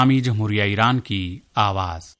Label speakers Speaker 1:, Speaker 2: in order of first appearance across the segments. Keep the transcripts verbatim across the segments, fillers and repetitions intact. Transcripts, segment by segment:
Speaker 1: इस्लामी जमहूरिया Iran की आवाज़।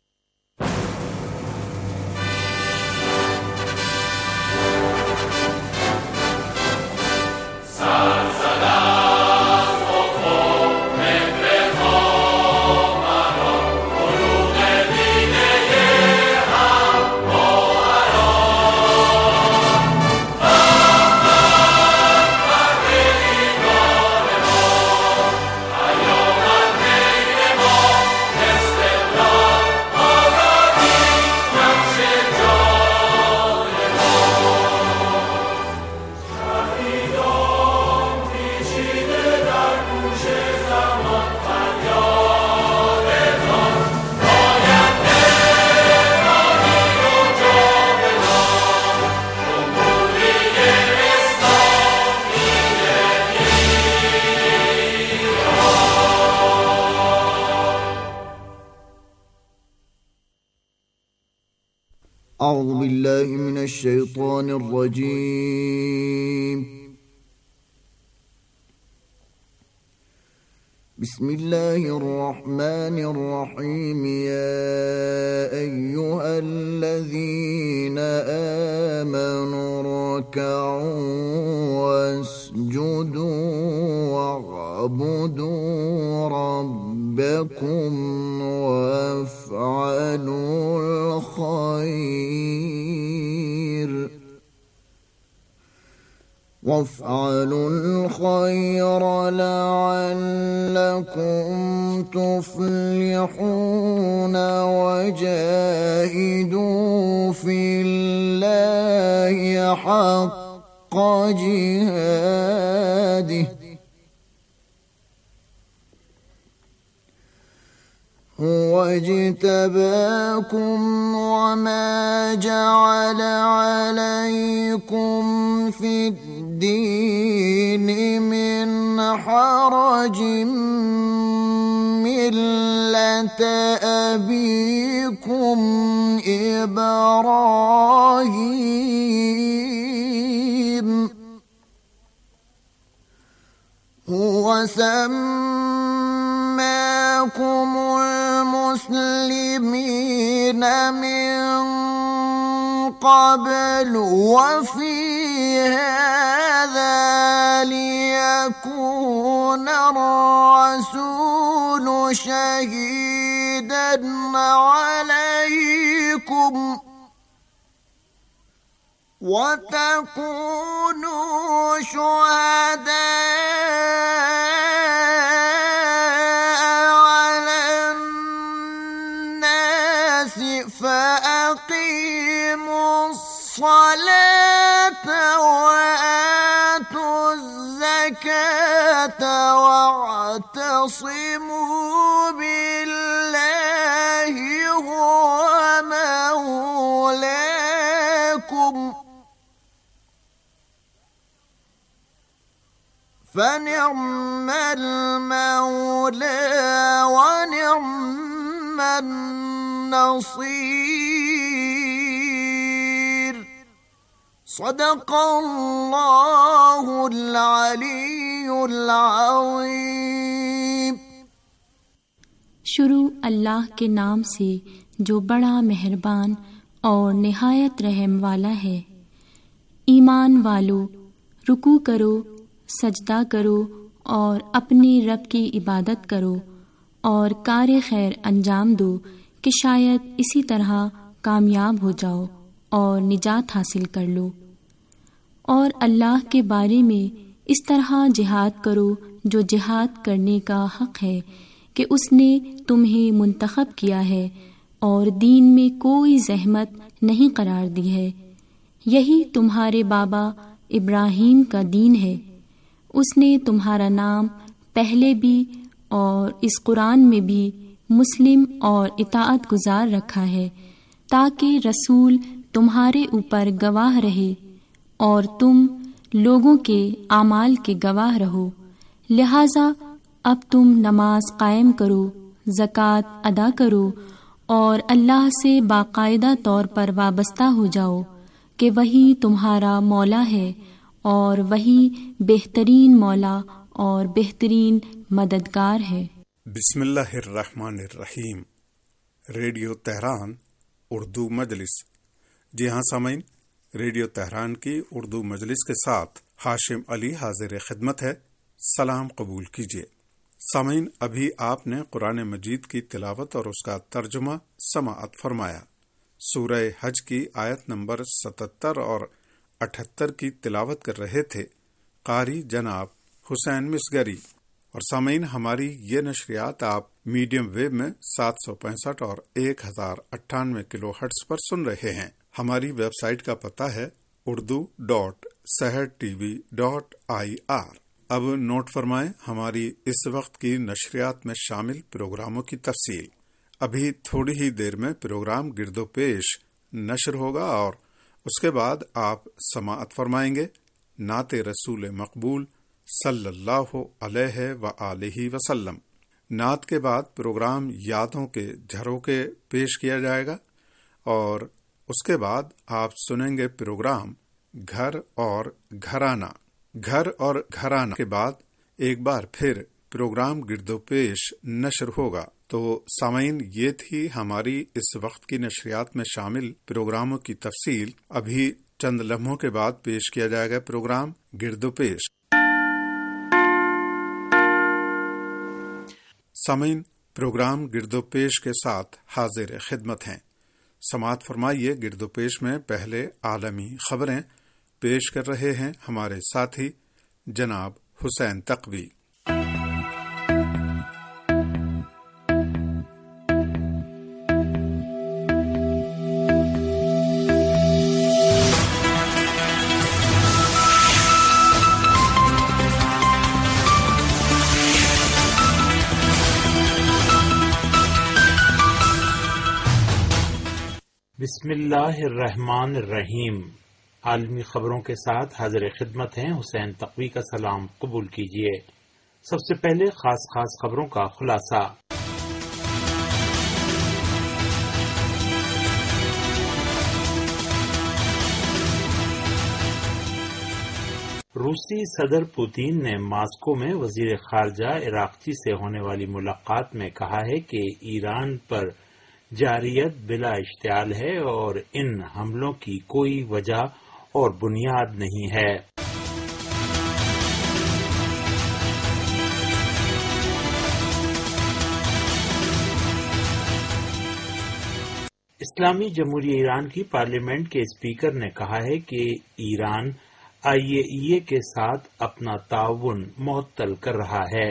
Speaker 2: أعوذ بالله من الشيطان الرجيم. بسم الله الرحمن الرحيم. يا أيها الذين آمنوا اركعوا واسجدوا واعبدوا ربكم وافعلوا الخير وافعلوا الخير لعلكم تفلحون وجاهدوا في الله حق جهاده هو اجتباكم وما جعل عليكم في الدين من حرج ملة أبيكم إبراهيم هو سماكم المسلمين من قبل وفي هذا ليكون الرسول شهيدا عليكم وتكونوا شهداء على الناس فأقيموا الصلاة وآتوا الزكاة واعتصموا بالله هو مولاكم فنعم المولى ونعم النصير. صدق الله العلي العظيم.
Speaker 3: शुरू अल्लाह के नाम से जो बड़ा मेहरबान और निहायत रहम वाला है। ईमान वालो, रुकू करो, सजदा करो और अपने रब की इबादत करो और कार्य खैर अंजाम दो कि शायद इसी तरह कामयाब हो जाओ और निजात हासिल कर लो। और अल्लाह के बारे में इस तरह जिहाद करो जो जिहाद करने का हक़ है कि उसने तुम्हें मुंतखब किया है और दीन में कोई ज़हमत नहीं करार दी है। यही तुम्हारे बाबा इब्राहीम का दीन है। उसने तुम्हारा नाम पहले भी और इस कुरान में भी मुस्लिम और इताअत गुजार रखा है ताकि रसूल तुम्हारे ऊपर गवाह रहे और तुम लोगों के आमाल के गवाह रहो। लिहाजा अब तुम नमाज कायम करो, ज़कात अदा करो और अल्लाह से बाकायदा तौर पर वाबस्ता हो जाओ कि वही तुम्हारा मौला है और वही बेहतरीन मौला और बेहतरीन मददगार है।
Speaker 4: بسم اللہ الرحمن الرحیم۔ ریڈیو تہران اردو مجلس۔ جی ہاں سامعین، ریڈیو تہران کی اردو مجلس کے ساتھ ہاشم علی حاضر خدمت ہے۔ سلام قبول کیجیے۔ سامعین، ابھی آپ نے قرآن مجید کی تلاوت اور اس کا ترجمہ سماعت فرمایا۔ سورہ حج کی آیت نمبر ستتر اور اٹھتر کی تلاوت کر رہے تھے قاری جناب حسین مصگری۔ اور سامعین، ہماری یہ نشریات آپ میڈیم ویو میں سات سو پینسٹھ اور ایک ہزار اٹھانوے کلو ہرٹز پر سن رہے ہیں۔ ہماری ویب سائٹ کا پتہ ہے Urdu dot Sahar T V dot I R. اب نوٹ فرمائیں ہماری اس وقت کی نشریات میں شامل پروگراموں کی تفصیل۔ ابھی تھوڑی ہی دیر میں پروگرام گرد و پیش نشر ہوگا اور اس کے بعد آپ سماعت فرمائیں گے نعت رسول مقبول صلی اللہ علیہ وآلہ وسلم۔ نعت کے بعد پروگرام یادوں کے جھروکے پیش کیا جائے گا اور اس کے بعد آپ سنیں گے پروگرام گھر اور گھرانہ۔ گھر اور گھرانہ کے بعد ایک بار پھر پروگرام گرد و پیش نشر ہوگا۔ تو سامعین، یہ تھی ہماری اس وقت کی نشریات میں شامل پروگراموں کی تفصیل۔ ابھی چند لمحوں کے بعد پیش کیا جائے گا پروگرام گرد و پیش۔ سامعین، پروگرام گرد و پیش کے ساتھ حاضر خدمت ہیں۔ سماعت فرمائیے گرد و پیش میں پہلے عالمی خبریں پیش کر رہے ہیں ہمارے ساتھی جناب حسین تقوی۔
Speaker 5: بسم اللہ الرحمن الرحیم۔ عالمی خبروں کے ساتھ حاضر خدمت ہیں حسین تقوی کا سلام قبول کیجیے۔ سب سے پہلے خاص خاص خبروں کا خلاصہ۔ روسی صدر پوتین نے ماسکو میں وزیر خارجہ عراقچی سے ہونے والی ملاقات میں کہا ہے کہ ایران پر جارحیت بلا اشتعال ہے اور ان حملوں کی کوئی وجہ اور بنیاد نہیں ہے۔ اسلامی جمہوریہ ایران کی پارلیمنٹ کے اسپیکر نے کہا ہے کہ ایران آئی اے ای اے کے ساتھ اپنا تعاون معطل کر رہا ہے۔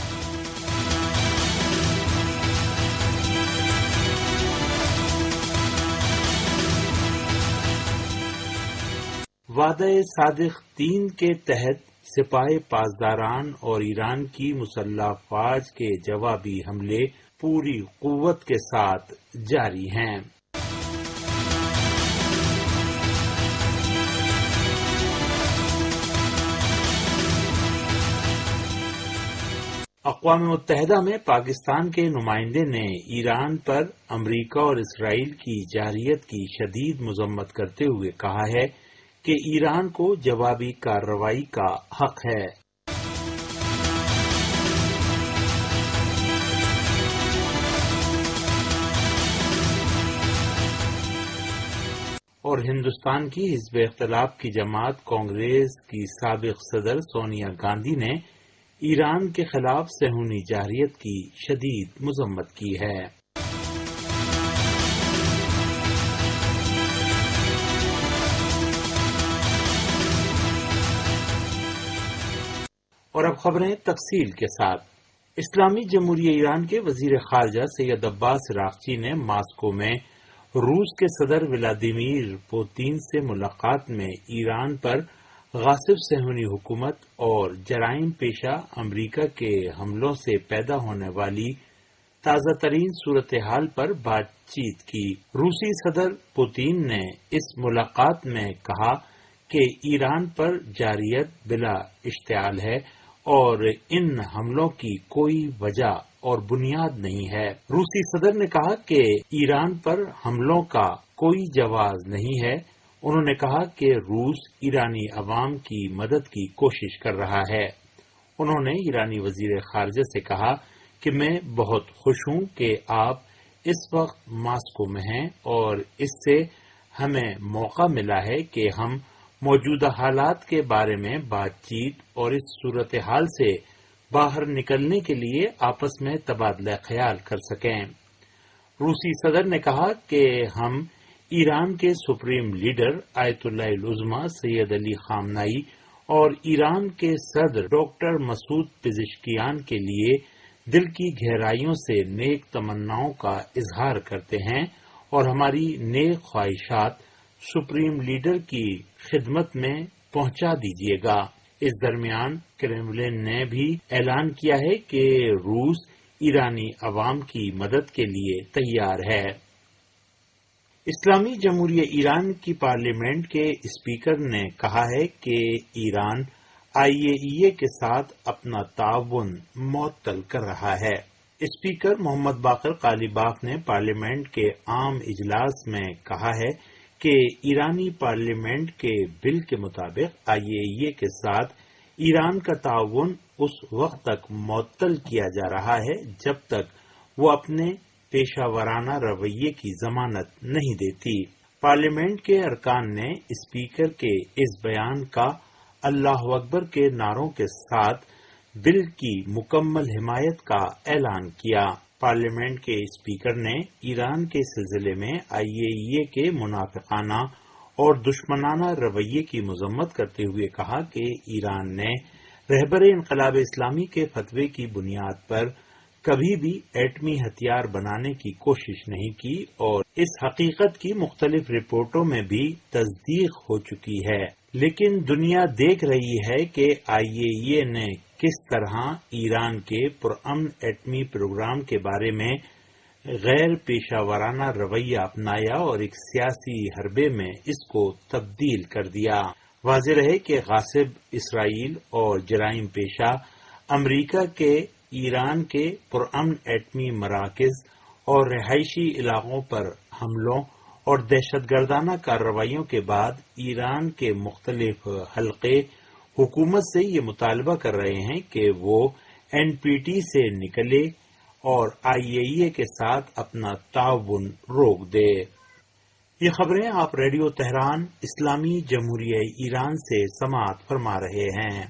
Speaker 5: وعدہ صادق تین کے تحت سپاہ پاسداران اور ایران کی مسلح افواج کے جوابی حملے پوری قوت کے ساتھ جاری ہیں۔ اقوام متحدہ میں پاکستان کے نمائندے نے ایران پر امریکہ اور اسرائیل کی جارحیت کی شدید مذمت کرتے ہوئے کہا ہے کہ ایران کو جوابی کارروائی کا حق ہے۔ اور ہندوستان کی حزب اختلاف کی جماعت کانگریس کی سابق صدر سونیا گاندھی نے ایران کے خلاف صہیونی جارحیت کی شدید مذمت کی ہے۔ اور اب خبریں تفصیل کے ساتھ۔ اسلامی جمہوریہ ایران کے وزیر خارجہ سید عباس عراقچی نے ماسکو میں روس کے صدر ولادیمیر پوتین سے ملاقات میں ایران پر غاصب صہیونی حکومت اور جرائم پیشہ امریکہ کے حملوں سے پیدا ہونے والی تازہ ترین صورتحال پر بات چیت کی۔ روسی صدر پوتین نے اس ملاقات میں کہا کہ ایران پر جارحیت بلا اشتعال ہے اور ان حملوں کی کوئی وجہ اور بنیاد نہیں ہے۔ روسی صدر نے کہا کہ ایران پر حملوں کا کوئی جواز نہیں ہے۔ انہوں نے کہا کہ روس ایرانی عوام کی مدد کی کوشش کر رہا ہے۔ انہوں نے ایرانی وزیر خارجہ سے کہا کہ میں بہت خوش ہوں کہ آپ اس وقت ماسکو میں ہیں اور اس سے ہمیں موقع ملا ہے کہ ہم موجودہ حالات کے بارے میں بات چیت اور اس صورتحال سے باہر نکلنے کے لیے آپس میں تبادلہ خیال کر سکیں۔ روسی صدر نے کہا کہ ہم ایران کے سپریم لیڈر آیت اللہ العظمی سید علی خامنائی اور ایران کے صدر ڈاکٹر مسعود پزشکیان کے لیے دل کی گہرائیوں سے نیک تمناؤں کا اظہار کرتے ہیں اور ہماری نیک خواہشات سپریم لیڈر کی خدمت میں پہنچا دیجیے گا۔ اس درمیان کرملن نے بھی اعلان کیا ہے کہ روس ایرانی عوام کی مدد کے لیے تیار ہے۔ اسلامی جمہوریہ ایران کی پارلیمنٹ کے اسپیکر نے کہا ہے کہ ایران آئی اے ای اے کے ساتھ اپنا تعاون معطل کر رہا ہے۔ اسپیکر محمد باقر قالیباف نے پارلیمنٹ کے عام اجلاس میں کہا ہے کہ ایرانی پارلیمنٹ کے بل کے مطابق آئی اے ای اے کے ساتھ ایران کا تعاون اس وقت تک معطل کیا جا رہا ہے جب تک وہ اپنے پیشہ ورانہ رویے کی ضمانت نہیں دیتی۔ پارلیمنٹ کے ارکان نے اسپیکر کے اس بیان کا اللہ اکبر کے نعروں کے ساتھ بل کی مکمل حمایت کا اعلان کیا۔ پارلیمنٹ کے اسپیکر نے ایران کے سلسلے میں آئی اے ای اے کے منافقانہ اور دشمنانہ رویے کی مذمت کرتے ہوئے کہا کہ ایران نے رہبر انقلاب اسلامی کے فتوے کی بنیاد پر کبھی بھی ایٹمی ہتھیار بنانے کی کوشش نہیں کی اور اس حقیقت کی مختلف رپورٹوں میں بھی تصدیق ہو چکی ہے، لیکن دنیا دیکھ رہی ہے کہ آئی اے ای اے نے کس طرح ایران کے پرامن ایٹمی پروگرام کے بارے میں غیر پیشہ ورانہ رویہ اپنایا اور ایک سیاسی حربے میں اس کو تبدیل کر دیا۔ واضح رہے کہ غاصب اسرائیل اور جرائم پیشہ امریکہ کے ایران کے پرامن ایٹمی مراکز اور رہائشی علاقوں پر حملوں اور دہشت گردانہ کارروائیوں کے بعد ایران کے مختلف حلقے حکومت سے یہ مطالبہ کر رہے ہیں کہ وہ این پی ٹی سے نکلے اور آئی اے ای اے کے ساتھ اپنا تعاون روک دے۔ یہ خبریں آپ ریڈیو تہران اسلامی جمہوریہ ایران سے سماعت فرما رہے ہیں۔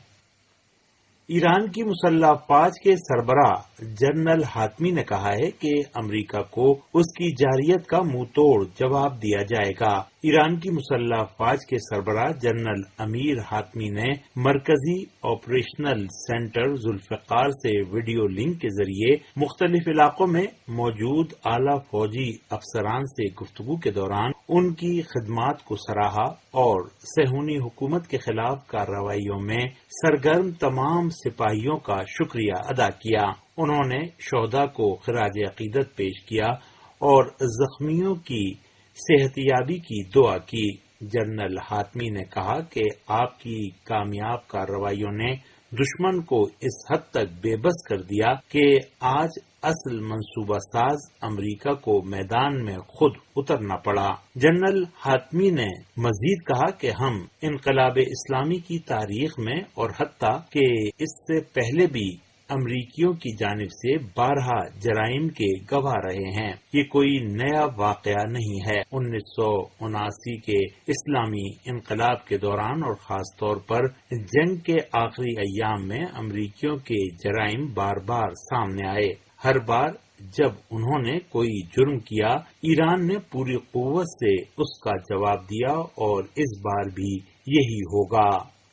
Speaker 5: ایران کی مسلح افواج کے سربراہ جنرل حاتمی نے کہا ہے کہ امریکہ کو اس کی جارحیت کا منہ توڑ جواب دیا جائے گا۔ ایران کی مسلح افواج کے سربراہ جنرل امیر حاتمی نے مرکزی آپریشنل سینٹر ذوالفقار سے ویڈیو لنک کے ذریعے مختلف علاقوں میں موجود اعلی فوجی افسران سے گفتگو کے دوران ان کی خدمات کو سراہا اور صہیونی حکومت کے خلاف کارروائیوں میں سرگرم تمام سپاہیوں کا شکریہ ادا کیا۔ انہوں نے شہداء کو خراج عقیدت پیش کیا اور زخمیوں کی صحت یابی کی دعا کی۔ جنرل حاتمی نے کہا کہ آپ کی کامیاب کارروائیوں نے دشمن کو اس حد تک بے بس کر دیا کہ آج اصل منصوبہ ساز امریکہ کو میدان میں خود اترنا پڑا۔ جنرل حاتمی نے مزید کہا کہ ہم انقلاب اسلامی کی تاریخ میں اور حتیٰ کہ اس سے پہلے بھی امریکیوں کی جانب سے بارہا جرائم کے گواہ رہے ہیں۔ یہ کوئی نیا واقعہ نہیں ہے۔ انیس سو اناسی کے اسلامی انقلاب کے دوران اور خاص طور پر جنگ کے آخری ایام میں امریکیوں کے جرائم بار بار سامنے آئے۔ ہر بار جب انہوں نے کوئی جرم کیا، ایران نے پوری قوت سے اس کا جواب دیا اور اس بار بھی یہی ہوگا۔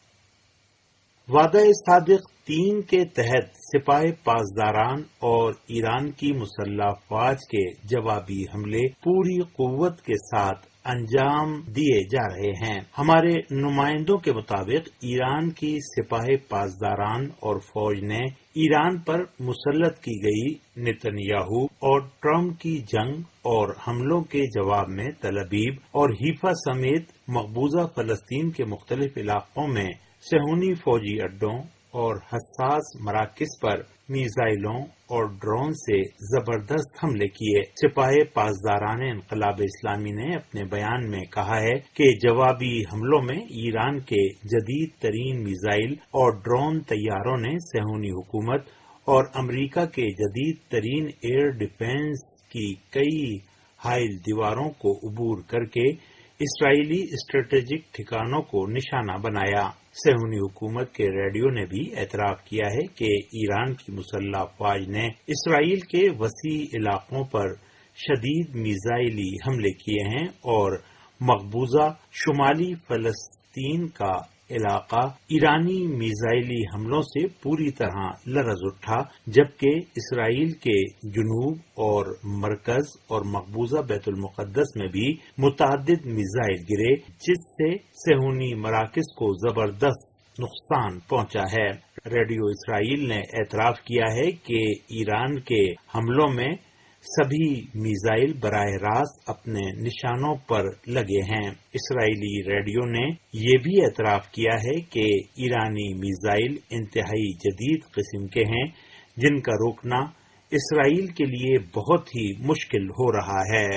Speaker 5: وعدہ صادق تین کے تحت سپاہ پاسداران اور ایران کی مسلح افواج کے جوابی حملے پوری قوت کے ساتھ انجام دیے جا رہے ہیں۔ ہمارے نمائندوں کے مطابق ایران کی سپاہ پاسداران اور فوج نے ایران پر مسلط کی گئی نتنیاہو اور ٹرمپ کی جنگ اور حملوں کے جواب میں تل ابیب اور حیفا سمیت مقبوضہ فلسطین کے مختلف علاقوں میں صہیونی فوجی اڈوں اور حساس مراکز پر میزائلوں اور ڈرون سے زبردست حملے کیے۔ سپاہ پاسداران انقلاب اسلامی نے اپنے بیان میں کہا ہے کہ جوابی حملوں میں ایران کے جدید ترین میزائل اور ڈرون طیاروں نے صہیونی حکومت اور امریکہ کے جدید ترین ایئر ڈیفنس کی کئی حائل دیواروں کو عبور کر کے اسرائیلی اسٹریٹجک ٹھکانوں کو نشانہ بنایا۔ صہیونی حکومت کے ریڈیو نے بھی اعتراف کیا ہے کہ ایران کی مسلح افواج نے اسرائیل کے وسیع علاقوں پر شدید میزائلی حملے کیے ہیں اور مقبوضہ شمالی فلسطین کا علاقہ ایرانی میزائلی حملوں سے پوری طرح لرز اٹھا، جبکہ اسرائیل کے جنوب اور مرکز اور مقبوضہ بیت المقدس میں بھی متعدد میزائل گرے، جس سے صہیونی مراکز کو زبردست نقصان پہنچا ہے۔ ریڈیو اسرائیل نے اعتراف کیا ہے کہ ایران کے حملوں میں سبھی میزائل براہ راست اپنے نشانوں پر لگے ہیں۔ اسرائیلی ریڈیو نے یہ بھی اعتراف کیا ہے کہ ایرانی میزائل انتہائی جدید قسم کے ہیں، جن کا روکنا اسرائیل کے لیے بہت ہی مشکل ہو رہا ہے۔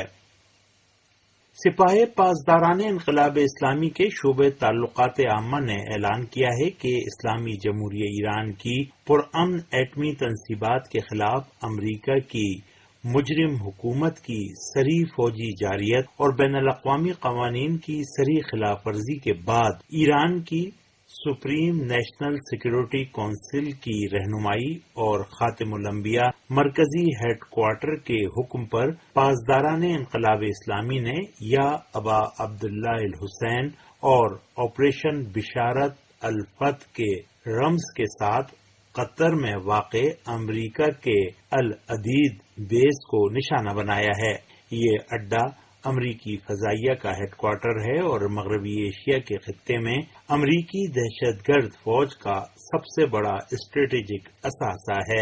Speaker 5: سپاہ پاسداران انقلاب اسلامی کے شعبہ تعلقات عامہ نے اعلان کیا ہے کہ اسلامی جمہوریہ ایران کی پرامن ایٹمی تنصیبات کے خلاف امریکہ کی مجرم حکومت کی صریح فوجی جارحیت اور بین الاقوامی قوانین کی صریح خلاف ورزی کے بعد ایران کی سپریم نیشنل سیکورٹی کونسل کی رہنمائی اور خاتم الانبیاء مرکزی ہیڈ کوارٹر کے حکم پر پاسداران انقلاب اسلامی نے یا ابا عبداللہ الحسین اور آپریشن بشارت الفتح کے رمز کے ساتھ قطر میں واقع امریکہ کے العدید بیس کو نشانہ بنایا ہے۔ یہ اڈا امریکی فضائیہ کا ہیڈ کوارٹر ہے اور مغربی ایشیا کے خطے میں امریکی دہشت گرد فوج کا سب سے بڑا اسٹریٹجک اثاثہ ہے۔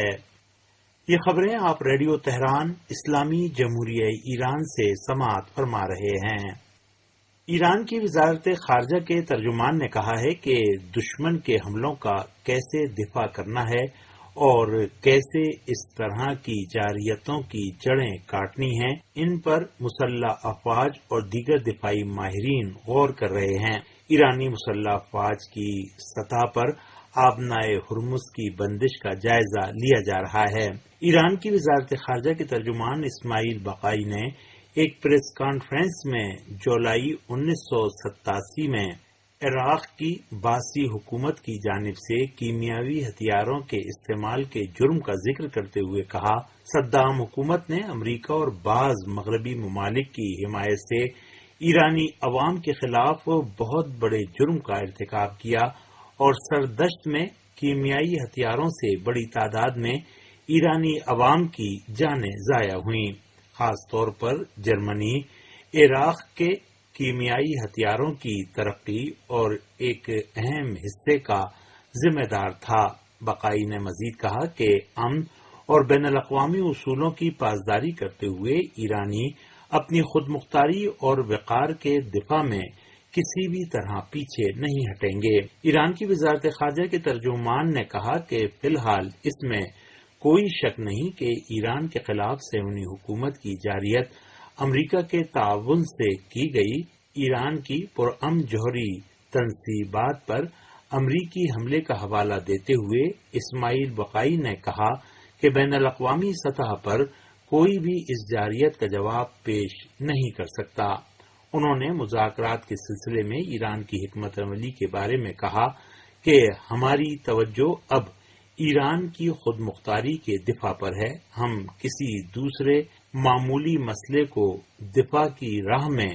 Speaker 5: یہ خبریں آپ ریڈیو تہران اسلامی جمہوریہ ایران سے سماعت فرما رہے ہیں۔ ایران کی وزارت خارجہ کے ترجمان نے کہا ہے کہ دشمن کے حملوں کا کیسے دفاع کرنا ہے اور کیسے اس طرح کی جارحیتوں کی جڑیں کاٹنی ہیں، ان پر مسلح افواج اور دیگر دفاعی ماہرین غور کر رہے ہیں۔ ایرانی مسلح افواج کی سطح پر آبنائے ہرمز کی بندش کا جائزہ لیا جا رہا ہے۔ ایران کی وزارت خارجہ کے ترجمان اسماعیل بقائی نے ایک پریس کانفرنس میں جولائی انیس سو ستاسی میں عراق کی باسی حکومت کی جانب سے کیمیاوی ہتھیاروں کے استعمال کے جرم کا ذکر کرتے ہوئے کہا، صدام حکومت نے امریکہ اور بعض مغربی ممالک کی حمایت سے ایرانی عوام کے خلاف بہت بڑے جرم کا ارتکاب کیا اور سردشت میں کیمیائی ہتھیاروں سے بڑی تعداد میں ایرانی عوام کی جانیں ضائع ہوئیں۔ خاص طور پر جرمنی عراق کے کیمیائی ہتھیاروں کی ترقی اور ایک اہم حصے کا ذمہ دار تھا۔ بقائی نے مزید کہا کہ امن اور بین الاقوامی اصولوں کی پاسداری کرتے ہوئے ایرانی اپنی خود مختاری اور وقار کے دفاع میں کسی بھی طرح پیچھے نہیں ہٹیں گے۔ ایران کی وزارت خارجہ کے ترجمان نے کہا کہ فی الحال اس میں کوئی شک نہیں کہ ایران کے خلاف صہیونی حکومت کی جارحیت امریکہ کے تعاون سے کی گئی ایران کی پرامن جوہری تنصیبات پر امریکی حملے کا حوالہ دیتے ہوئے اسماعیل بقائی نے کہا کہ بین الاقوامی سطح پر کوئی بھی اس جارحیت کا جواب پیش نہیں کر سکتا۔ انہوں نے مذاکرات کے سلسلے میں ایران کی حکمت عملی کے بارے میں کہا کہ ہماری توجہ اب ایران کی خود مختاری کے دفاع پر ہے۔ ہم کسی دوسرے معمولی مسئلے کو دفاع کی راہ میں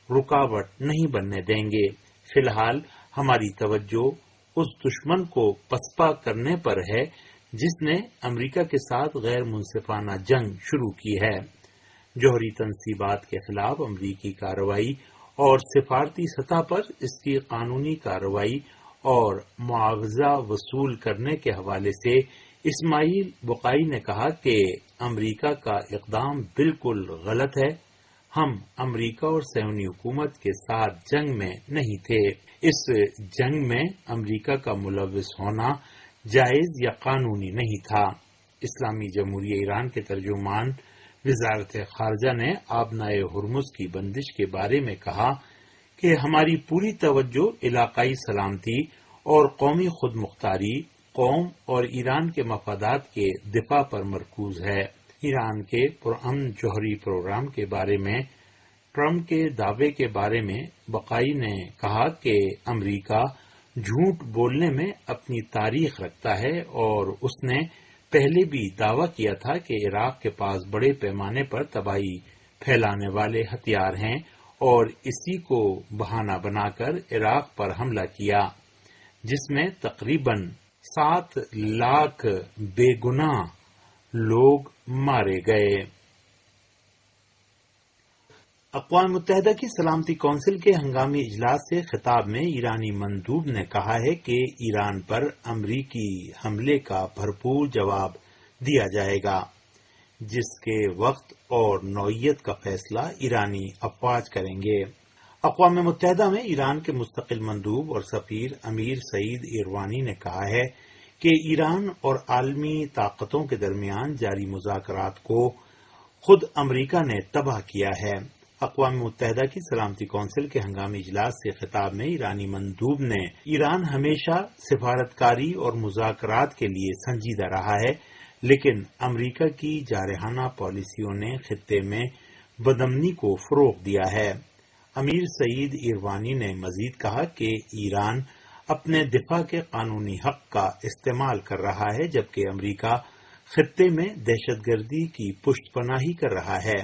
Speaker 5: رکاوٹ نہیں بننے دیں گے۔ فی الحال ہماری توجہ اس دشمن کو پسپا کرنے پر ہے جس نے امریکہ کے ساتھ غیر منصفانہ جنگ شروع کی ہے۔ جوہری تنصیبات کے خلاف امریکی کارروائی اور سفارتی سطح پر اس کی قانونی کارروائی اور معاوضہ وصول کرنے کے حوالے سے اسماعیل بقائی نے کہا کہ امریکہ کا اقدام بالکل غلط ہے۔ ہم امریکہ اور صہیونی حکومت کے ساتھ جنگ میں نہیں تھے۔ اس جنگ میں امریکہ کا ملوث ہونا جائز یا قانونی نہیں تھا۔ اسلامی جمہوریہ ایران کے ترجمان وزارت خارجہ نے آبنائے ہرمز کی بندش کے بارے میں کہا کہ ہماری پوری توجہ علاقائی سلامتی اور قومی خود مختاری قوم اور ایران کے مفادات کے دفاع پر مرکوز ہے۔ ایران کے پرامن جوہری پروگرام کے بارے میں ٹرمپ کے دعوے کے بارے میں بقائی نے کہا کہ امریکہ جھوٹ بولنے میں اپنی تاریخ رکھتا ہے اور اس نے پہلے بھی دعویٰ کیا تھا کہ عراق کے پاس بڑے پیمانے پر تباہی پھیلانے والے ہتھیار ہیں اور اسی کو بہانہ بنا کر عراق پر حملہ کیا، جس میں تقریباً سات لاکھ بے گناہ لوگ مارے گئے۔ اقوام متحدہ کی سلامتی کونسل کے ہنگامی اجلاس سے خطاب میں ایرانی مندوب نے کہا ہے کہ ایران پر امریکی حملے کا بھرپور جواب دیا جائے گا، جس کے وقت اور نوعیت کا فیصلہ ایرانی افواج کریں گے۔ اقوام متحدہ میں ایران کے مستقل مندوب اور سفیر امیر سعید ایروانی نے کہا ہے کہ ایران اور عالمی طاقتوں کے درمیان جاری مذاکرات کو خود امریکہ نے تباہ کیا ہے۔ اقوام متحدہ کی سلامتی کونسل کے ہنگامی اجلاس سے خطاب میں ایرانی مندوب نے ایران ہمیشہ سفارتکاری اور مذاکرات کے لیے سنجیدہ رہا ہے، لیکن امریکہ کی جارحانہ پالیسیوں نے خطے میں بدامنی کو فروغ دیا ہے۔ امیر سعید ایروانی نے مزید کہا کہ ایران اپنے دفاع کے قانونی حق کا استعمال کر رہا ہے، جبکہ امریکہ خطے میں دہشت گردی کی پشت پناہی کر رہا ہے۔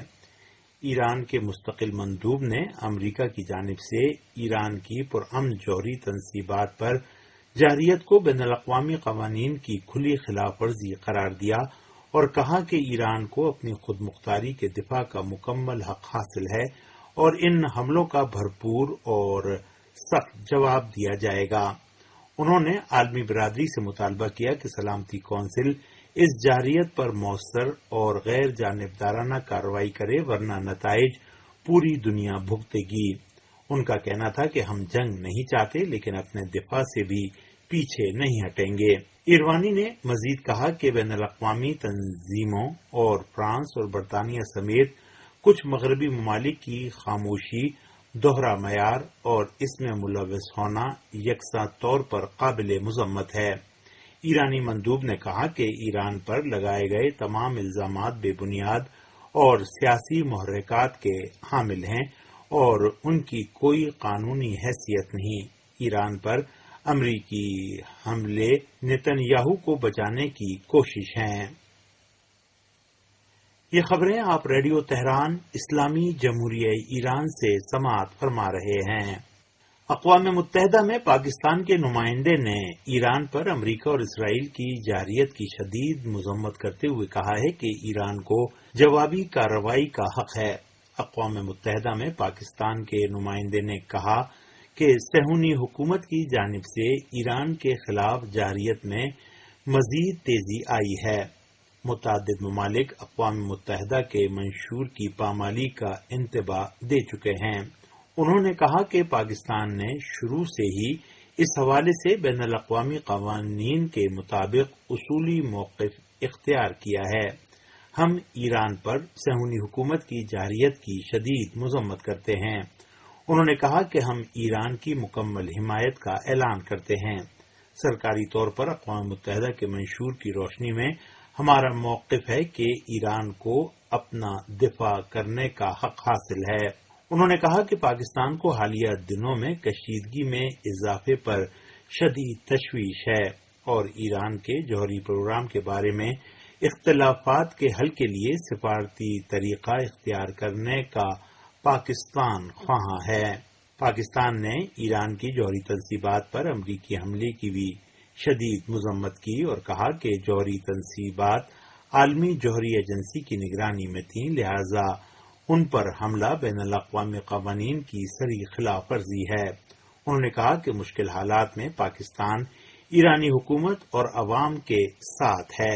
Speaker 5: ایران کے مستقل مندوب نے امریکہ کی جانب سے ایران کی پرامن جوہری تنصیبات پر جارحیت کو بین الاقوامی قوانین کی کھلی خلاف ورزی قرار دیا اور کہا کہ ایران کو اپنی خود مختاری کے دفاع کا مکمل حق حاصل ہے اور ان حملوں کا بھرپور اور سخت جواب دیا جائے گا۔ انہوں نے عالمی برادری سے مطالبہ کیا کہ سلامتی کونسل اس جارحیت پر مؤثر اور غیر جانبدارانہ کارروائی کرے، ورنہ نتائج پوری دنیا بھگتے گی۔ ان کا کہنا تھا کہ ہم جنگ نہیں چاہتے، لیکن اپنے دفاع سے بھی پیچھے نہیں ہٹیں گے۔ ایروانی نے مزید کہا کہ بین الاقوامی تنظیموں اور فرانس اور برطانیہ سمیت کچھ مغربی ممالک کی خاموشی، دوہرا معیار اور اس میں ملوث ہونا یکساں طور پر قابل مذمت ہے۔ ایرانی مندوب نے کہا کہ ایران پر لگائے گئے تمام الزامات بے بنیاد اور سیاسی محرکات کے حامل ہیں اور ان کی کوئی قانونی حیثیت نہیں۔ ایران پر امریکی حملے نتن یاہو کو بچانے کی کوشش ہیں۔ یہ خبریں آپ ریڈیو تہران اسلامی جمہوریہ ایران سے سماعت فرما رہے ہیں۔ اقوام متحدہ میں پاکستان کے نمائندے نے ایران پر امریکہ اور اسرائیل کی جارحیت کی شدید مذمت کرتے ہوئے کہا ہے کہ ایران کو جوابی کارروائی کا حق ہے۔ اقوام متحدہ میں پاکستان کے نمائندے نے کہا کہ صہیونی حکومت کی جانب سے ایران کے خلاف جارحیت میں مزید تیزی آئی ہے۔ متعدد ممالک اقوام متحدہ کے منشور کی پامالی کا انتباہ دے چکے ہیں۔ انہوں نے کہا کہ پاکستان نے شروع سے ہی اس حوالے سے بین الاقوامی قوانین کے مطابق اصولی موقف اختیار کیا ہے۔ ہم ایران پر صہیونی حکومت کی جارحیت کی شدید مذمت کرتے ہیں۔ انہوں نے کہا کہ ہم ایران کی مکمل حمایت کا اعلان کرتے ہیں۔ سرکاری طور پر اقوام متحدہ کے منشور کی روشنی میں ہمارا موقف ہے کہ ایران کو اپنا دفاع کرنے کا حق حاصل ہے۔ انہوں نے کہا کہ پاکستان کو حالیہ دنوں میں کشیدگی میں اضافے پر شدید تشویش ہے اور ایران کے جوہری پروگرام کے بارے میں اختلافات کے حل کے لیے سفارتی طریقہ اختیار کرنے کا پاکستان خواہاں ہے۔ پاکستان نے ایران کی جوہری تنصیبات پر امریکی حملے کی بھی شدید مذمت کی اور کہا کہ جوہری تنصیبات عالمی جوہری ایجنسی کی نگرانی میں تھیں، لہذا ان پر حملہ بین الاقوامی قوانین کی صریح خلاف ورزی ہے۔ انہوں نے کہا کہ مشکل حالات میں پاکستان ایرانی حکومت اور عوام کے ساتھ ہے۔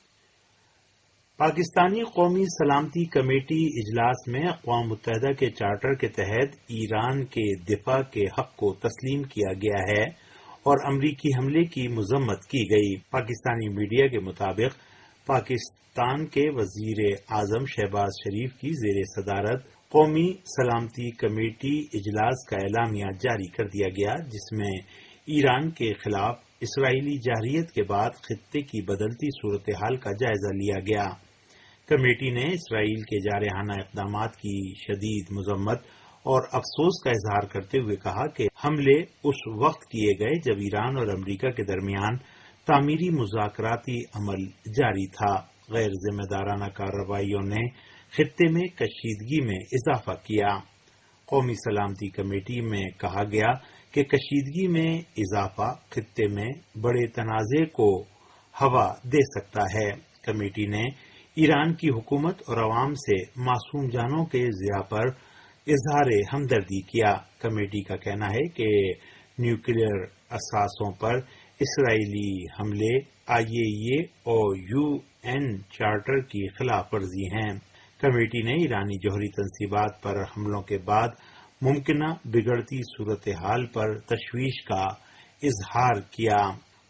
Speaker 5: پاکستانی قومی سلامتی کمیٹی اجلاس میں اقوام متحدہ کے چارٹر کے تحت ایران کے دفاع کے حق کو تسلیم کیا گیا ہے اور امریکی حملے کی مذمت کی گئی۔ پاکستانی میڈیا کے مطابق پاکستان کے وزیر اعظم شہباز شریف کی زیر صدارت قومی سلامتی کمیٹی اجلاس کا اعلامیہ جاری کر دیا گیا، جس میں ایران کے خلاف اسرائیلی جارحیت کے بعد خطے کی بدلتی صورتحال کا جائزہ لیا گیا۔ کمیٹی نے اسرائیل کے جارحانہ اقدامات کی شدید مذمت اور افسوس کا اظہار کرتے ہوئے کہا کہ حملے اس وقت کیے گئے جب ایران اور امریکہ کے درمیان تعمیری مذاکراتی عمل جاری تھا۔ غیر ذمہ دارانہ کارروائیوں نے خطے میں کشیدگی میں اضافہ کیا۔ قومی سلامتی کمیٹی میں کہا گیا کہ کشیدگی میں اضافہ خطے میں بڑے تنازع کو ہوا دے سکتا ہے۔ کمیٹی نے ایران کی حکومت اور عوام سے معصوم جانوں کے ضیاع پر اظہار ہمدردی کیا۔ کمیٹی کا کہنا ہے کہ نیوکلیئر اثاثوں پر اسرائیلی حملے آئی اے ای اے اور یو این چارٹر کی خلاف ورزی ہیں۔ کمیٹی نے ایرانی جوہری تنصیبات پر حملوں کے بعد ممکنہ بگڑتی صورتحال پر تشویش کا اظہار کیا۔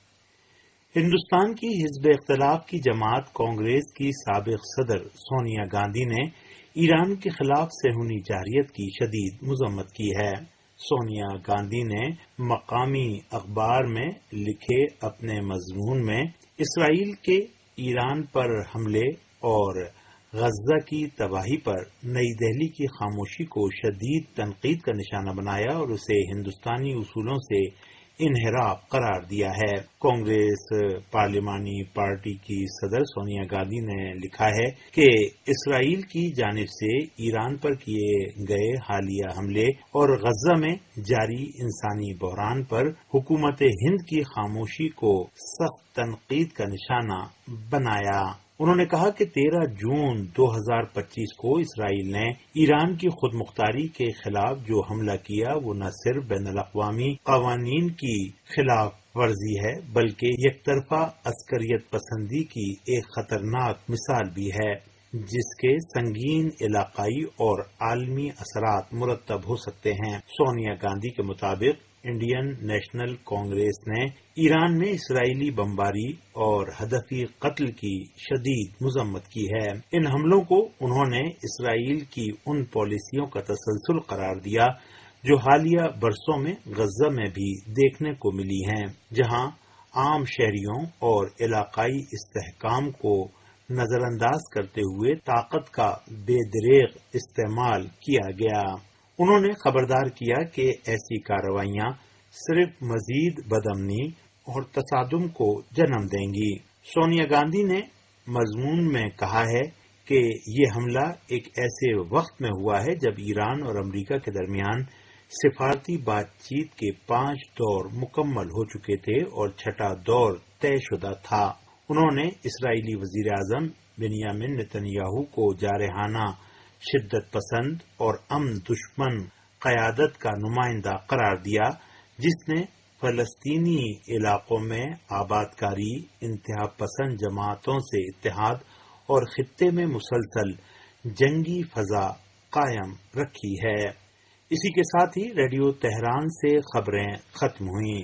Speaker 5: ہندوستان کی حزب اختلاف کی جماعت کانگریس کی سابق صدر سونیا گاندھی نے ایران کے خلاف صہیونی جارحیت کی شدید مذمت کی ہے۔ سونیا گاندھی نے مقامی اخبار میں لکھے اپنے مضمون میں اسرائیل کے ایران پر حملے اور غزہ کی تباہی پر نئی دہلی کی خاموشی کو شدید تنقید کا نشانہ بنایا اور اسے ہندوستانی اصولوں سے انحراف قرار دیا ہے۔ کانگریس پارلیمانی پارٹی کی صدر سونیا گاندھی نے لکھا ہے کہ اسرائیل کی جانب سے ایران پر کیے گئے حالیہ حملے اور غزہ میں جاری انسانی بحران پر حکومت ہند کی خاموشی کو سخت تنقید کا نشانہ بنایا۔ انہوں نے کہا کہ تیرہ جون دو ہزار پچیس کو اسرائیل نے ایران کی خود مختاری کے خلاف جو حملہ کیا وہ نہ صرف بین الاقوامی قوانین کی خلاف ورزی ہے بلکہ یک طرفہ عسکریت پسندی کی ایک خطرناک مثال بھی ہے جس کے سنگین علاقائی اور عالمی اثرات مرتب ہو سکتے ہیں۔ سونیا گاندھی کے مطابق انڈین نیشنل کانگریس نے ایران میں اسرائیلی بمباری اور ہدفی قتل کی شدید مذمت کی ہے۔ ان حملوں کو انہوں نے اسرائیل کی ان پالیسیوں کا تسلسل قرار دیا جو حالیہ برسوں میں غزہ میں بھی دیکھنے کو ملی ہیں، جہاں عام شہریوں اور علاقائی استحکام کو نظر انداز کرتے ہوئے طاقت کا بے دریغ استعمال کیا گیا۔ انہوں نے خبردار کیا کہ ایسی کارروائیاں صرف مزید بدامنی اور تصادم کو جنم دیں گی۔ سونیا گاندھی نے مضمون میں کہا ہے کہ یہ حملہ ایک ایسے وقت میں ہوا ہے جب ایران اور امریکہ کے درمیان سفارتی بات چیت کے پانچ دور مکمل ہو چکے تھے اور چھٹا دور طے شدہ تھا۔ انہوں نے اسرائیلی وزیر اعظم بنیامین نتنیاہو کو جارحانہ، شدت پسند اور امن دشمن قیادت کا نمائندہ قرار دیا جس نے فلسطینی علاقوں میں آباد کاری، انتہا پسند جماعتوں سے اتحاد اور خطے میں مسلسل جنگی فضا قائم رکھی ہے۔ اسی کے ساتھ ہی ریڈیو تہران سے خبریں ختم ہوئیں۔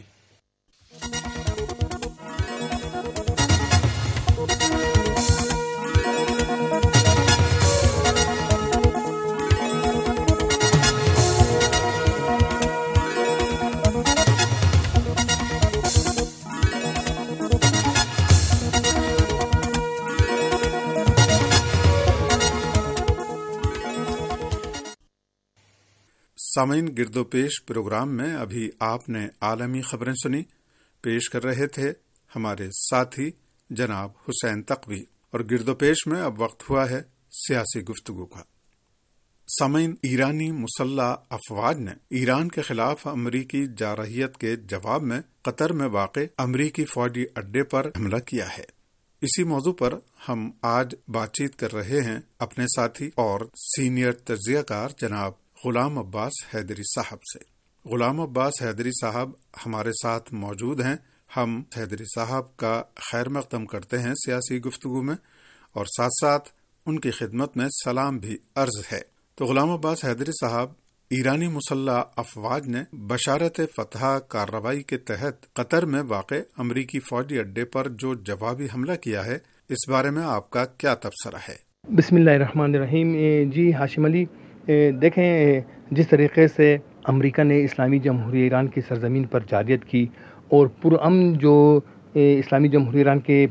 Speaker 4: سامعین، گرد و پیش پروگرام میں ابھی آپ نے عالمی خبریں سنی۔ پیش کر رہے تھے ہمارے ساتھی جناب حسین تقوی، اور گرد و پیش میں اب وقت ہوا ہے سیاسی گفتگو کا۔ سامعین، ایرانی مسلح افواج نے ایران کے خلاف امریکی جارحیت کے جواب میں قطر میں واقع امریکی فوجی اڈے پر حملہ کیا ہے۔ اسی موضوع پر ہم آج بات چیت کر رہے ہیں اپنے ساتھی اور سینئر تجزیہ کار جناب غلام عباس حیدری صاحب سے۔ غلام عباس حیدری صاحب ہمارے ساتھ موجود ہیں۔ ہم حیدری صاحب کا خیر مقدم کرتے ہیں سیاسی گفتگو میں، اور ساتھ ساتھ ان کی خدمت میں سلام بھی عرض ہے۔ تو غلام عباس حیدری صاحب، ایرانی مسلح افواج نے بشارت فتح کارروائی کے تحت قطر میں واقع امریکی فوجی اڈے پر جو جوابی حملہ کیا ہے، اس بارے میں آپ کا کیا تبصرہ ہے؟
Speaker 6: بسم اللہ الرحمن الرحیم۔ جی ہاشم علی، دیکھیں جس طریقے سے امریکہ نے اسلامی جمہوریہ ایران کی سرزمین پر جارحیت کی اور پرامن جو اسلامی جمہوریہ ایران کے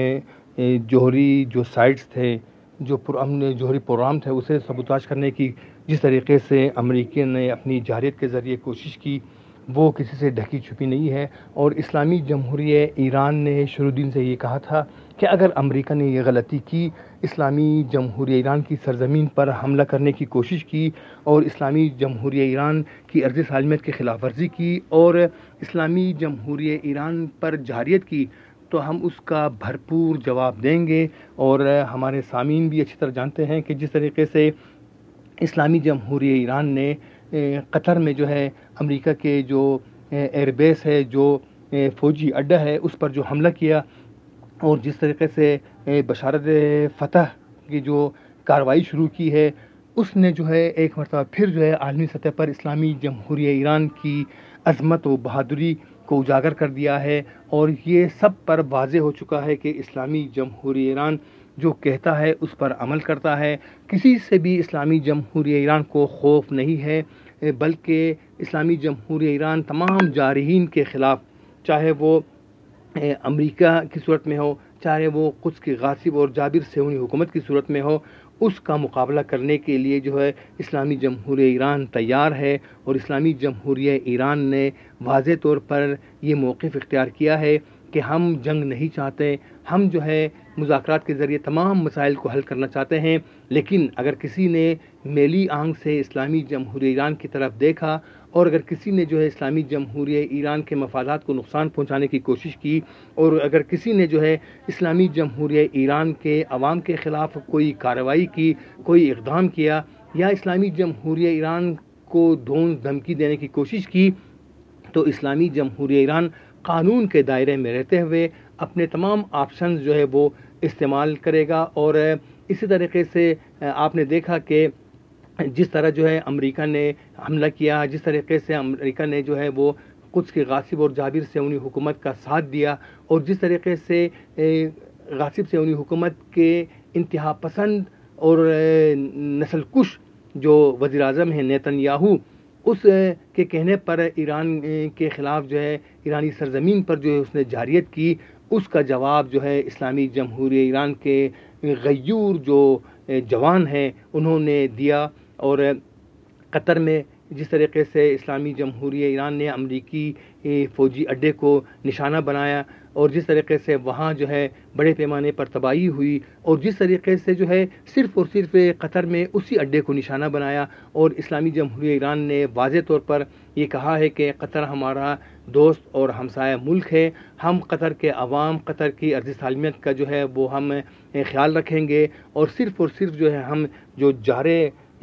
Speaker 6: جوہری جو سائٹس تھے، جو پرامن جوہری پروگرام تھے، اسے سبوتاژ کرنے کی جس طریقے سے امریکہ نے اپنی جارحیت کے ذریعے کوشش کی، وہ کسی سے ڈھکی چھپی نہیں ہے۔ اور اسلامی جمہوریہ ایران نے شروع دن سے یہ کہا تھا کہ اگر امریکہ نے یہ غلطی کی، اسلامی جمہوریہ ایران کی سرزمین پر حملہ کرنے کی کوشش کی اور اسلامی جمہوریہ ایران کی ارضی سالمیت کی خلاف ورزی کی اور اسلامی جمہوریہ ایران پر جارحیت کی، تو ہم اس کا بھرپور جواب دیں گے۔ اور ہمارے سامعین بھی اچھی طرح جانتے ہیں کہ جس طریقے سے اسلامی جمہوریہ ایران نے قطر میں جو ہے امریکہ کے جو ایئر بیس ہے، جو فوجی اڈہ ہے، اس پر جو حملہ کیا، اور جس طریقے سے بشارت فتح کی جو کارروائی شروع کی ہے، اس نے جو ہے ایک مرتبہ پھر جو ہے عالمی سطح پر اسلامی جمہوریہ ایران کی عظمت و بہادری کو اجاگر کر دیا ہے۔ اور یہ سب پر واضح ہو چکا ہے کہ اسلامی جمہوریہ ایران جو کہتا ہے اس پر عمل کرتا ہے۔ کسی سے بھی اسلامی جمہوریہ ایران کو خوف نہیں ہے، بلکہ اسلامی جمہوریہ ایران تمام جارحین کے خلاف، چاہے وہ امریکہ کی صورت میں ہو، چاہے وہ قدس کی غاصب اور جابر صہیونی حکومت کی صورت میں ہو، اس کا مقابلہ کرنے کے لیے جو ہے اسلامی جمہوریہ ایران تیار ہے۔ اور اسلامی جمہوریہ ایران نے واضح طور پر یہ موقف اختیار کیا ہے کہ ہم جنگ نہیں چاہتے، ہم جو ہے مذاکرات کے ذریعے تمام مسائل کو حل کرنا چاہتے ہیں۔ لیکن اگر کسی نے میلی آنکھ سے اسلامی جمہوریہ ایران کی طرف دیکھا اور اگر کسی نے جو ہے اسلامی جمہوریہ ایران کے مفادات کو نقصان پہنچانے کی کوشش کی، اور اگر کسی نے جو ہے اسلامی جمہوریہ ایران کے عوام کے خلاف کوئی کارروائی کی، کوئی اقدام کیا، یا اسلامی جمہوریہ ایران کو دھون دھمکی دینے کی کوشش کی، تو اسلامی جمہوریہ ایران قانون کے دائرے میں رہتے ہوئے اپنے تمام آپشنز جو ہے وہ استعمال کرے گا۔ اور اسی طریقے سے آپ نے دیکھا کہ جس طرح جو ہے امریکہ نے حملہ کیا، جس طریقے سے امریکہ نے جو ہے وہ قدس کی غاصب اور جابر صہیونی حکومت کا ساتھ دیا، اور جس طریقے سے غاصب صہیونی حکومت کے انتہا پسند اور نسل کش جو وزیر اعظم ہیں نیتن یاہو، اس کے کہنے پر ایران کے خلاف جو ہے ایرانی سرزمین پر جو ہے اس نے جارحیت کی، اس کا جواب جو ہے اسلامی جمہوریہ ایران کے غیور جو جوان ہیں انہوں نے دیا۔ اور قطر میں جس طریقے سے اسلامی جمہوریہ ایران نے امریکی فوجی اڈے کو نشانہ بنایا، اور جس طریقے سے وہاں جو ہے بڑے پیمانے پر تباہی ہوئی، اور جس طریقے سے جو ہے صرف اور صرف قطر میں اسی اڈے کو نشانہ بنایا، اور اسلامی جمہوریہ ایران نے واضح طور پر یہ کہا ہے کہ قطر ہمارا دوست اور ہمسایہ ملک ہے، ہم قطر کے عوام، قطر کی ارضی سالمیت کا جو ہے وہ ہم خیال رکھیں گے، اور صرف اور صرف جو ہے ہم جو جارے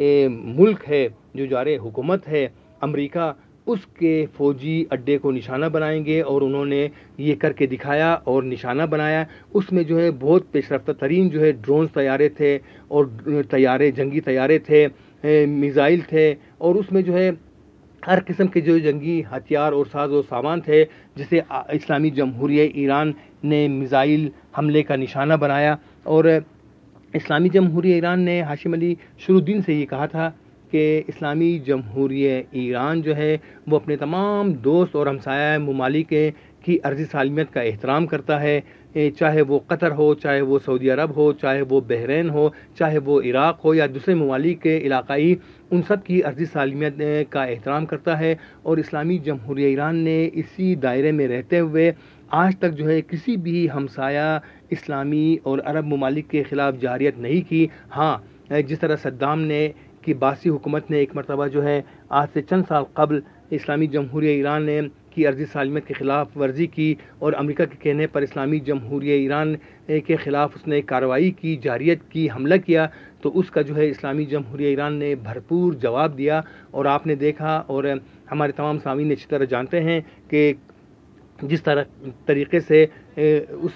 Speaker 6: ملک ہے، جو جارے حکومت ہے امریکہ، اس کے فوجی اڈے کو نشانہ بنائیں گے۔ اور انہوں نے یہ کر کے دکھایا اور نشانہ بنایا۔ اس میں جو ہے بہت پیش رفتہ ترین جو ہے ڈرونز طیارے تھے، اور طیارے جنگی طیارے تھے، میزائل تھے، اور اس میں جو ہے ہر قسم کے جو جنگی ہتھیار اور ساز و سامان تھے، جسے اسلامی جمہوریہ ایران نے میزائل حملے کا نشانہ بنایا۔ اور اسلامی جمہوریہ ایران نے ہاشم علی شروع دن سے یہ کہا تھا کہ اسلامی جمہوریہ ایران جو ہے وہ اپنے تمام دوست اور ہمسایہ ممالک کی ارضی سالمیت کا احترام کرتا ہے، چاہے وہ قطر ہو، چاہے وہ سعودی عرب ہو، چاہے وہ بحرین ہو، چاہے وہ عراق ہو یا دوسرے ممالک علاقائی، ان سب کی ارضی سالمیت کا احترام کرتا ہے۔ اور اسلامی جمہوریہ ایران نے اسی دائرے میں رہتے ہوئے آج تک جو ہے کسی بھی ہمسایہ اسلامی اور عرب ممالک کے خلاف جارحیت نہیں کی۔ ہاں، جس طرح صدام نے کی باسی حکومت نے ایک مرتبہ جو ہے آج سے چند سال قبل اسلامی جمہوریہ ایران نے کی ارضی سالمیت کے خلاف ورزی کی، اور امریکہ کے کہنے پر اسلامی جمہوریہ ایران کے خلاف اس نے کارروائی کی، جارحیت کی، حملہ کیا، تو اس کا جو ہے اسلامی جمہوریہ ایران نے بھرپور جواب دیا۔ اور آپ نے دیکھا، اور ہمارے تمام سامعین اچھی طرح جانتے ہیں کہ جس طرح طریقے سے اس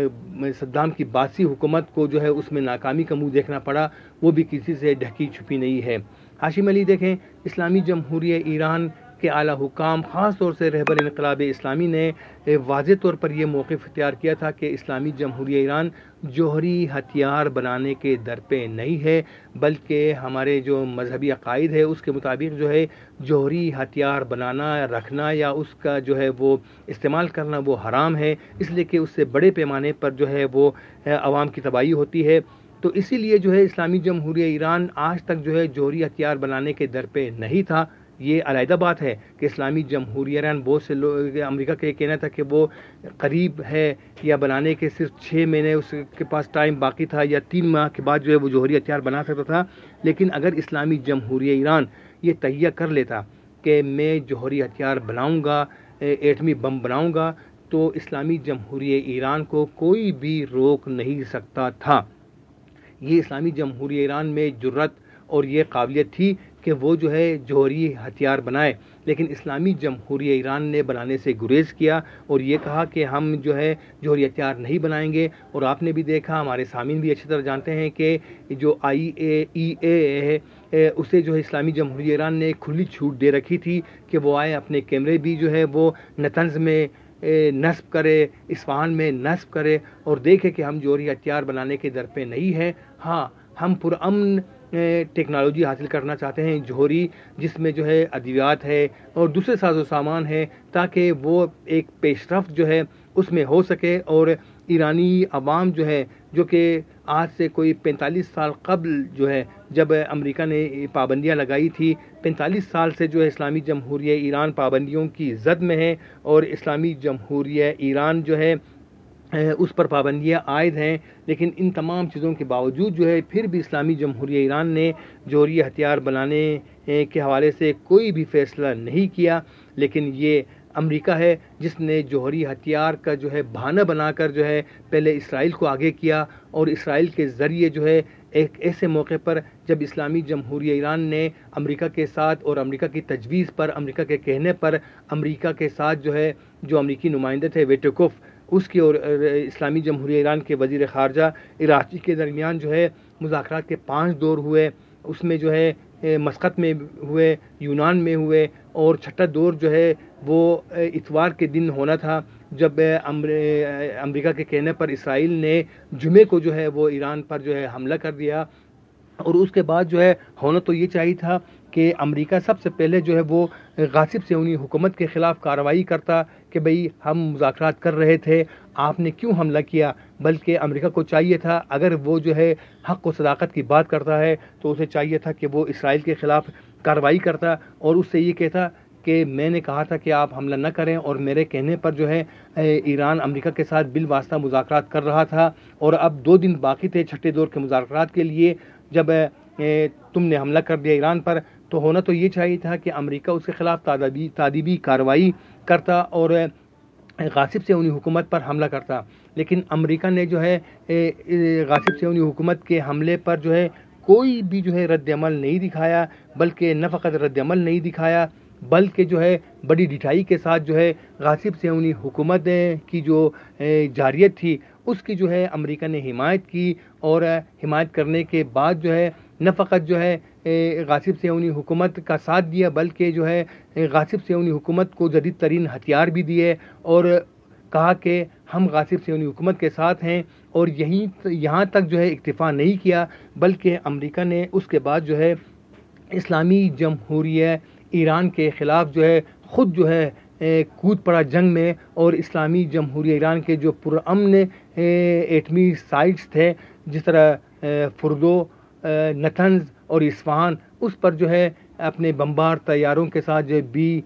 Speaker 6: صدام کی باسی حکومت کو جو ہے اس میں ناکامی کا منہ دیکھنا پڑا، وہ بھی کسی سے ڈھکی چھپی نہیں ہے۔ ہاشم علی دیکھیں، اسلامی جمہوریہ ایران کے اعلیٰ حکام خاص طور سے رہبر انقلاب اسلامی نے واضح طور پر یہ موقف اختیار کیا تھا کہ اسلامی جمہوریہ ایران جوہری ہتھیار بنانے کے در پہ نہیں ہے، بلکہ ہمارے جو مذہبی عقائد ہے اس کے مطابق جو ہے جوہری ہتھیار بنانا، رکھنا یا اس کا جو ہے وہ استعمال کرنا وہ حرام ہے، اس لیے کہ اس سے بڑے پیمانے پر جو ہے وہ عوام کی تباہی ہوتی ہے۔ تو اسی لیے جو ہے اسلامی جمہوریہ ایران آج تک جو ہے جوہری ہتھیار بنانے کے در پہ نہیں تھا۔ یہ علیحدہ بات ہے کہ اسلامی جمہوریہ ایران بہت سے لوگ امریکہ کا یہ کہنا تھا کہ وہ قریب ہے یا بنانے کے صرف چھ مہینے اس کے پاس ٹائم باقی تھا یا تین ماہ کے بعد جو ہے وہ جوہری ہتھیار بنا سکتا تھا، لیکن اگر اسلامی جمہوریہ ایران یہ تہیہ کر لیتا کہ میں جوہری ہتھیار بناؤں گا، ایٹمی بم بناؤں گا، تو اسلامی جمہوریہ ایران کو کوئی بھی روک نہیں سکتا تھا۔ یہ اسلامی جمہوریہ ایران میں جرأت اور یہ قابلیت تھی کہ وہ جو ہے جوہری ہتھیار بنائے، لیکن اسلامی جمہوریہ ایران نے بنانے سے گریز کیا اور یہ کہا کہ ہم جو ہے جوہری ہتھیار نہیں بنائیں گے۔ اور آپ نے بھی دیکھا، ہمارے سامعین بھی اچھی طرح جانتے ہیں کہ جو آئی اے ای اے ہے اسے جو ہے اسلامی جمہوریہ ایران نے کھلی چھوٹ دے رکھی تھی کہ وہ آئے اپنے کیمرے بھی جو ہے وہ نتنز میں نصب کرے، اصفہان میں نصب کرے اور دیکھے کہ ہم جوہری ہتھیار بنانے کے در پہ نہیں ہے۔ ہاں، ہم پرامن ٹیکنالوجی حاصل کرنا چاہتے ہیں جوہری، جس میں جو ہے ادویات ہے اور دوسرے ساز و سامان ہے، تاکہ وہ ایک پیش رفت جو ہے اس میں ہو سکے اور ایرانی عوام جو ہے، جو کہ آج سے کوئی پینتالیس سال قبل جو ہے جب امریکہ نے پابندیاں لگائی تھی، پینتالیس سال سے جو ہے اسلامی جمہوریہ ایران پابندیوں کی زد میں ہے اور اسلامی جمہوریہ ایران جو ہے اس پر پابندیاں عائد ہیں، لیکن ان تمام چیزوں کے باوجود جو ہے پھر بھی اسلامی جمہوریہ ایران نے جوہری ہتھیار بنانے کے حوالے سے کوئی بھی فیصلہ نہیں کیا۔ لیکن یہ امریکہ ہے جس نے جوہری ہتھیار کا جو ہے بہانہ بنا کر جو ہے پہلے اسرائیل کو آگے کیا اور اسرائیل کے ذریعے جو ہے ایک ایسے موقع پر جب اسلامی جمہوریہ ایران نے امریکہ کے ساتھ اور امریکہ کی تجویز پر، امریکہ کے کہنے پر امریکہ کے ساتھ جو ہے جو امریکی نمائندے تھے ویٹوکوف، اس کی اور اسلامی جمہوریہ ایران کے وزیر خارجہ عراقی کے درمیان جو ہے مذاکرات کے پانچ دور ہوئے، اس میں جو ہے مسقط میں ہوئے، یونان میں ہوئے اور چھٹا دور جو ہے وہ اتوار کے دن ہونا تھا جب امریکہ کے کہنے پر اسرائیل نے جمعے کو جو ہے وہ ایران پر جو ہے حملہ کر دیا۔ اور اس کے بعد جو ہے ہونا تو یہ چاہیے تھا کہ امریکہ سب سے پہلے جو ہے وہ غاصب صہیونی حکومت کے خلاف کارروائی کرتا کہ بھئی ہم مذاکرات کر رہے تھے، آپ نے کیوں حملہ کیا، بلکہ امریکہ کو چاہیے تھا اگر وہ جو ہے حق و صداقت کی بات کرتا ہے تو اسے چاہیے تھا کہ وہ اسرائیل کے خلاف کارروائی کرتا اور اس سے یہ کہتا کہ میں نے کہا تھا کہ آپ حملہ نہ کریں اور میرے کہنے پر جو ہے ایران امریکہ کے ساتھ بالواسطہ مذاکرات کر رہا تھا اور اب دو دن باقی تھے چھٹے دور کے مذاکرات کے لیے، جب تم نے حملہ کر دیا ایران پر تو ہونا تو یہ چاہیے تھا کہ امریکہ اس کے خلاف تادیبی تادیبی کارروائی کرتا اور غاصب صہیونی حکومت پر حملہ کرتا، لیکن امریکہ نے جو ہے غاصب صہیونی حکومت کے حملے پر جو ہے کوئی بھی جو ہے رد عمل نہیں دکھایا، بلکہ نہ فقط رد عمل نہیں دکھایا بلکہ جو ہے بڑی ڈٹائی کے ساتھ جو ہے غاصب صہیونی حکومت کی جو جارحیت تھی اس کی جو ہے امریکہ نے حمایت کی اور حمایت کرنے کے بعد جو ہے نہ فقط جو ہے غاصب صہیونی حکومت کا ساتھ دیا بلکہ جو ہے غاصب صہیونی حکومت کو جدید ترین ہتھیار بھی دیے اور کہا کہ ہم غاصب صہیونی حکومت کے ساتھ ہیں، اور یہیں یہاں تک جو ہے اکتفا نہیں کیا بلکہ امریکہ نے اس کے بعد جو ہے اسلامی جمہوریہ ایران کے خلاف جو ہے خود جو ہے کود پڑا جنگ میں اور اسلامی جمہوریہ ایران کے جو پرامن ایٹمی سائٹس تھے جس طرح فردو، نتنز اور اصفہان، اس پر جو ہے اپنے بمبار طیاروں کے ساتھ جو بی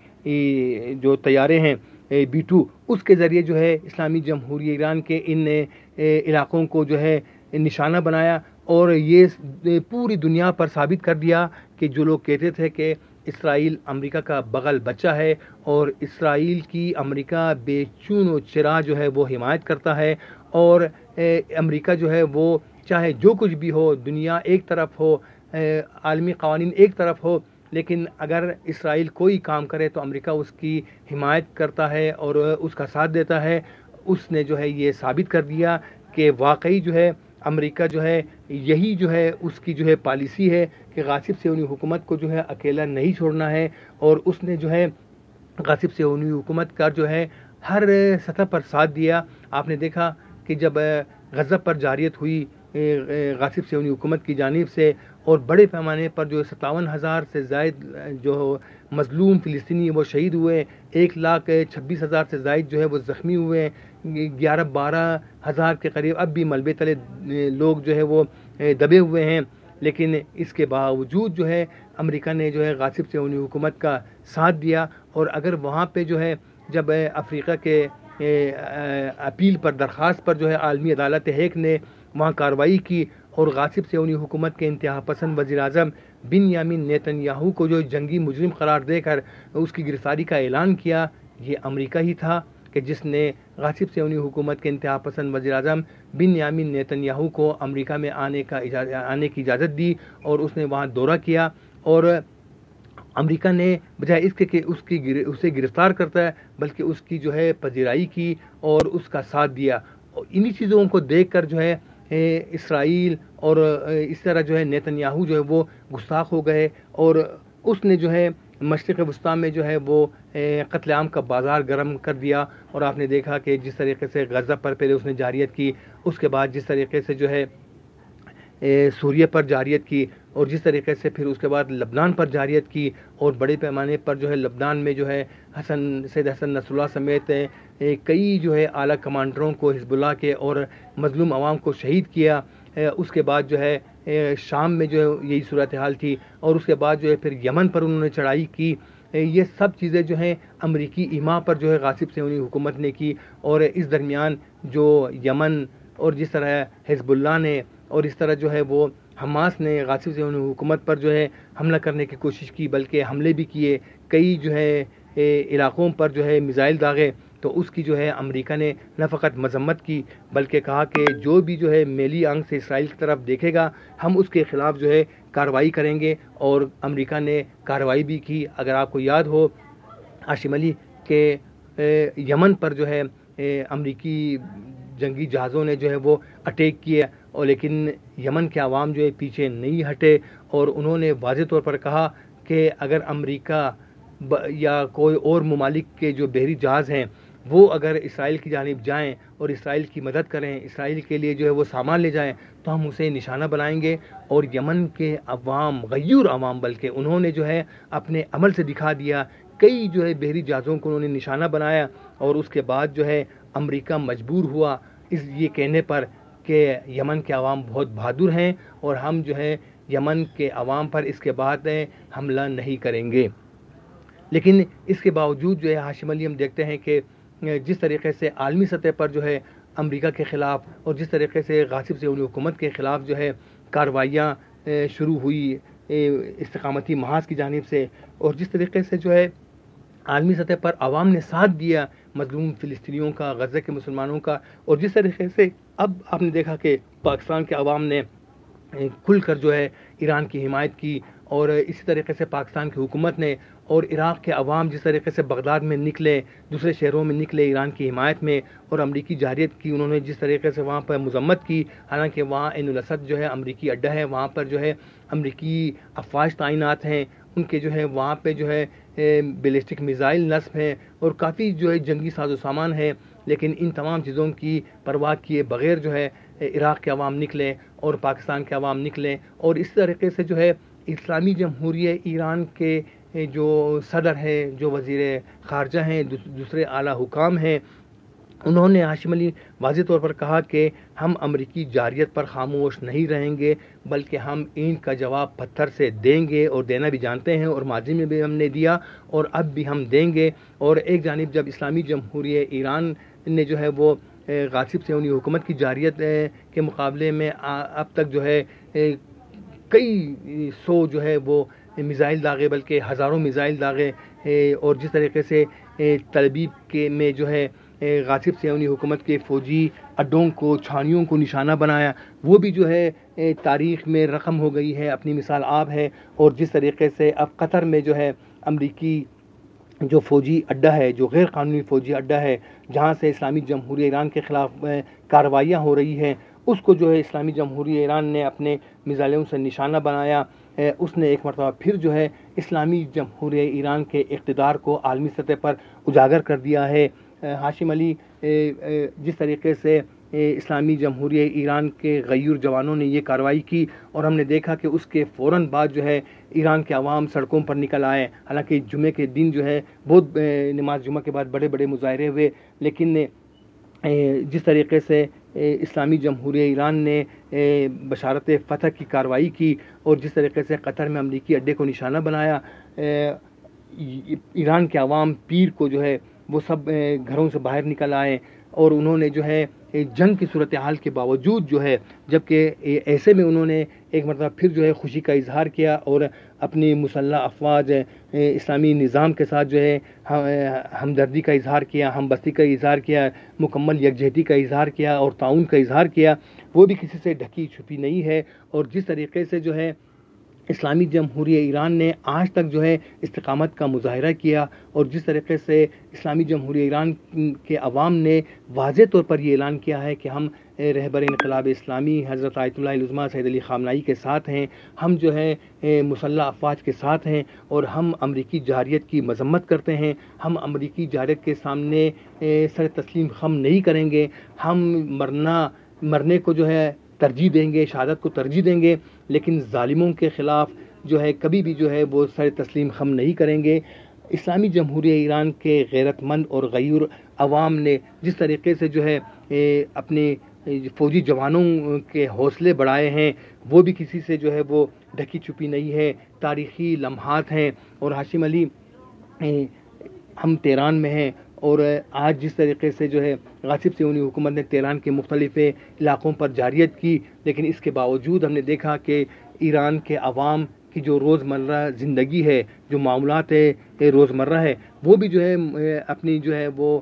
Speaker 6: جو طیارے ہیں بی ٹو، اس کے ذریعے جو ہے اسلامی جمہوریہ ایران کے ان علاقوں کو جو ہے نشانہ بنایا اور یہ پوری دنیا پر ثابت کر دیا کہ جو لوگ کہتے تھے کہ اسرائیل امریکہ کا بغل بچہ ہے اور اسرائیل کی امریکہ بے چون و چرا جو ہے وہ حمایت کرتا ہے اور امریکہ جو ہے وہ چاہے جو کچھ بھی ہو، دنیا ایک طرف ہو، عالمی قوانین ایک طرف ہو، لیکن اگر اسرائیل کوئی کام کرے تو امریکہ اس کی حمایت کرتا ہے اور اس کا ساتھ دیتا ہے۔ اس نے جو ہے یہ ثابت کر دیا کہ واقعی جو ہے امریکہ جو ہے یہی جو ہے اس کی جو ہے پالیسی ہے کہ غاصب صہیونی حکومت کو جو ہے اکیلا نہیں چھوڑنا ہے، اور اس نے جو ہے غاصب صہیونی حکومت کا جو ہے ہر سطح پر ساتھ دیا۔ آپ نے دیکھا کہ جب غزہ پر جاریت ہوئی غاصب صہیونی حکومت کی جانب سے، اور بڑے پیمانے پر جو ستاون ہزار سے زائد جو مظلوم فلسطینی وہ شہید ہوئے، ایک لاکھ چھبیس ہزار سے زائد جو ہے وہ زخمی ہوئے، گیارہ بارہ ہزار کے قریب اب بھی ملبے تلے لوگ جو ہے وہ دبے ہوئے ہیں، لیکن اس کے باوجود جو ہے امریکہ نے جو ہے غاصب صہیونی حکومت کا ساتھ دیا۔ اور اگر وہاں پہ جو ہے جب افریقہ کے اپیل پر درخواست پر جو ہے عالمی عدالت ہیگ نے وہاں کارروائی کی اور غاصب صہیونی حکومت کے انتہا پسند وزیر اعظم بنیامین نیتن یاہو کو جو جنگی مجرم قرار دے کر اس کی گرفتاری کا اعلان کیا، یہ امریکہ ہی تھا کہ جس نے غاصب صہیونی حکومت کے انتہا پسند وزیر اعظم بنیامین نیتن یاہو کو امریکہ میں آنے کا آنے کی اجازت دی، اور اس نے وہاں دورہ کیا، اور امریکہ نے بجائے اس کے کہ اس کی اسے گرفتار کرتا ہے بلکہ اس کی جو ہے پذیرائی کی اور اس کا ساتھ دیا۔ انہی چیزوں کو دیکھ کر جو ہے اسرائیل اور اس طرح جو ہے نیتن یاہو جو ہے وہ گستاخ ہو گئے، اور اس نے جو ہے مشرق وسطیٰ میں جو ہے وہ قتل عام کا بازار گرم کر دیا۔ اور آپ نے دیکھا کہ جس طریقے سے غزہ پر پہلے اس نے جاریت کی، اس کے بعد جس طریقے سے جو ہے سوریہ پر جاریت کی، اور جس طریقے سے پھر اس کے بعد لبنان پر جاریت کی، اور بڑے پیمانے پر جو ہے لبنان میں جو ہے حسن سید حسن نصر اللہ سمیت کئی جو ہے اعلیٰ کمانڈروں کو حزب اللہ کے اور مظلوم عوام کو شہید کیا۔ اس کے بعد جو ہے شام میں جو ہے یہی صورتحال تھی، اور اس کے بعد جو ہے پھر یمن پر انہوں نے چڑھائی کی۔ یہ سب چیزیں جو ہیں امریکی ایما پر جو ہے غاصب صہیونی حکومت نے کی، اور اس درمیان جو یمن اور جس طرح حزب اللہ نے اور اس طرح جو ہے وہ حماس نے غاصب صہیونی حکومت پر جو ہے حملہ کرنے کی کوشش کی، بلکہ حملے بھی کیے، کئی جو ہے علاقوں پر جو ہے میزائل داغے، تو اس کی جو ہے امریکہ نے نہ فقط مذمت کی بلکہ کہا کہ جو بھی جو ہے میلی آنکھ سے اسرائیل کی طرف دیکھے گا ہم اس کے خلاف جو ہے کارروائی کریں گے، اور امریکہ نے کارروائی بھی کی۔ اگر آپ کو یاد ہو ہاشم علی کہ یمن پر جو ہے امریکی جنگی جہازوں نے جو ہے وہ اٹیک کیا، اور لیکن یمن کے عوام جو ہے پیچھے نہیں ہٹے، اور انہوں نے واضح طور پر کہا کہ اگر امریکہ یا کوئی اور ممالک کے جو بحری جہاز ہیں وہ اگر اسرائیل کی جانب جائیں اور اسرائیل کی مدد کریں، اسرائیل کے لیے جو ہے وہ سامان لے جائیں، تو ہم اسے نشانہ بنائیں گے۔ اور یمن کے عوام، غیور عوام بلکہ، انہوں نے جو ہے اپنے عمل سے دکھا دیا، کئی جو ہے بحری جہازوں کو انہوں نے نشانہ بنایا، اور اس کے بعد جو ہے امریکہ مجبور ہوا اس یہ کہنے پر کہ یمن کے عوام بہت بہادر ہیں اور ہم جو ہے یمن کے عوام پر اس کے بعد حملہ نہیں کریں گے۔ لیکن اس کے باوجود جو ہے ہاشم علی ہم دیکھتے ہیں کہ جس طریقے سے عالمی سطح پر جو ہے امریکہ کے خلاف اور جس طریقے سے غاصب صہیونی حکومت کے خلاف جو ہے کارروائیاں شروع ہوئی استقامتی محاذ کی جانب سے، اور جس طریقے سے جو ہے عالمی سطح پر عوام نے ساتھ دیا مظلوم فلسطینیوں کا، غزہ کے مسلمانوں کا، اور جس طریقے سے اب آپ نے دیکھا کہ پاکستان کے عوام نے کھل کر جو ہے ایران کی حمایت کی، اور اسی طریقے سے پاکستان کی حکومت نے اور عراق کے عوام جس طریقے سے بغداد میں نکلے، دوسرے شہروں میں نکلے ایران کی حمایت میں، اور امریکی جارحیت کی انہوں نے جس طریقے سے وہاں پر مذمت کی، حالانکہ وہاں عین الاسد جو ہے امریکی اڈہ ہے، وہاں پر جو ہے امریکی افواج تعینات ہیں، ان کے جو ہے وہاں پہ جو ہے بیلسٹک میزائل نصب ہیں اور کافی جو ہے جنگی ساز و سامان ہے، لیکن ان تمام چیزوں کی پرواہ کیے بغیر جو ہے عراق کے عوام نکلے اور پاکستان کے عوام نکلے، اور اس طریقے سے جو ہے اسلامی جمہوریہ ایران کے جو صدر ہیں، جو وزیر خارجہ ہیں، دوسرے اعلیٰ حکام ہیں، انہوں نے ہاشم علی واضح طور پر کہا کہ ہم امریکی جارحیت پر خاموش نہیں رہیں گے بلکہ ہم اینٹ کا جواب پتھر سے دیں گے، اور دینا بھی جانتے ہیں، اور ماضی میں بھی ہم نے دیا اور اب بھی ہم دیں گے۔ اور ایک جانب جب اسلامی جمہوریہ ایران نے جو ہے وہ غاصب صہیونی حکومت کی جارحیت کے مقابلے میں اب تک جو ہے کئی سو جو ہے وہ میزائل داغے، بلکہ ہزاروں میزائل داغے، اور جس طریقے سے تل ابیب کے میں جو ہے غاصب صہیونی حکومت کے فوجی اڈوں کو، چھاؤنیوں کو نشانہ بنایا، وہ بھی جو ہے تاریخ میں رقم ہو گئی ہے، اپنی مثال آپ ہے۔ اور جس طریقے سے اب قطر میں جو ہے امریکی جو فوجی اڈہ ہے، جو غیر قانونی فوجی اڈہ ہے، جہاں سے اسلامی جمہوریہ ایران کے خلاف کارروائیاں ہو رہی ہیں، اس کو جو ہے اسلامی جمہوریہ ایران نے اپنے میزائلوں سے نشانہ بنایا. اس نے ایک مرتبہ پھر جو ہے اسلامی جمہوریہ ایران کے اقتدار کو عالمی سطح پر اجاگر کر دیا ہے. ہاشم علی، جس طریقے سے اسلامی جمہوریہ ایران کے غیور جوانوں نے یہ کارروائی کی اور ہم نے دیکھا کہ اس کے فوراً بعد جو ہے ایران کے عوام سڑکوں پر نکل آئے. حالانکہ جمعے کے دن جو ہے بہت نماز جمعہ کے بعد بڑے بڑے مظاہرے ہوئے، لیکن جس طریقے سے اسلامی جمہوریہ ایران نے بشارت فتح کی کارروائی کی اور جس طریقے سے قطر میں امریکی اڈے کو نشانہ بنایا، ایران کے عوام پیر کو جو ہے وہ سب گھروں سے باہر نکل آئے اور انہوں نے جو ہے جنگ کی صورتحال کے باوجود جو ہے، جبکہ ایسے میں انہوں نے ایک مرتبہ پھر جو ہے خوشی کا اظہار کیا اور اپنی مسلح افواج اسلامی نظام کے ساتھ جو ہے ہمدردی کا اظہار کیا، ہم بستی کا اظہار کیا، مکمل یکجہتی کا اظہار کیا اور تعاون کا اظہار کیا. وہ بھی کسی سے ڈھکی چھپی نہیں ہے. اور جس طریقے سے جو ہے اسلامی جمہوریہ ایران نے آج تک جو ہے استقامت کا مظاہرہ کیا اور جس طریقے سے اسلامی جمہوریہ ایران کے عوام نے واضح طور پر یہ اعلان کیا ہے کہ ہم رہبر انقلاب اسلامی حضرت آیت اللہ العظمیٰ سید علی خامنہئی کے ساتھ ہیں، ہم جو ہے مسلح افواج کے ساتھ ہیں اور ہم امریکی جارحیت کی مذمت کرتے ہیں. ہم امریکی جارحیت کے سامنے سر تسلیم خم نہیں کریں گے. ہم مرنا مرنے کو جو ہے ترجیح دیں گے، شہادت کو ترجیح دیں گے، لیکن ظالموں کے خلاف جو ہے کبھی بھی جو ہے وہ سر تسلیم خم نہیں کریں گے. اسلامی جمہوریہ ایران کے غیرت مند اور غیور عوام نے جس طریقے سے جو ہے اپنے فوجی جوانوں کے حوصلے بڑھائے ہیں، وہ بھی کسی سے جو ہے وہ ڈھکی چھپی نہیں ہے. تاریخی لمحات ہیں. اور ہاشم علی، ہم تہران میں ہیں اور آج جس طریقے سے جو ہے غاصب صہیونی حکومت نے تہران کے مختلف علاقوں پر جارحیت کی، لیکن اس کے باوجود ہم نے دیکھا کہ ایران کے عوام کی جو روزمرہ زندگی ہے، جو معاملات ہے روزمرہ ہے، وہ بھی جو ہے اپنی جو ہے وہ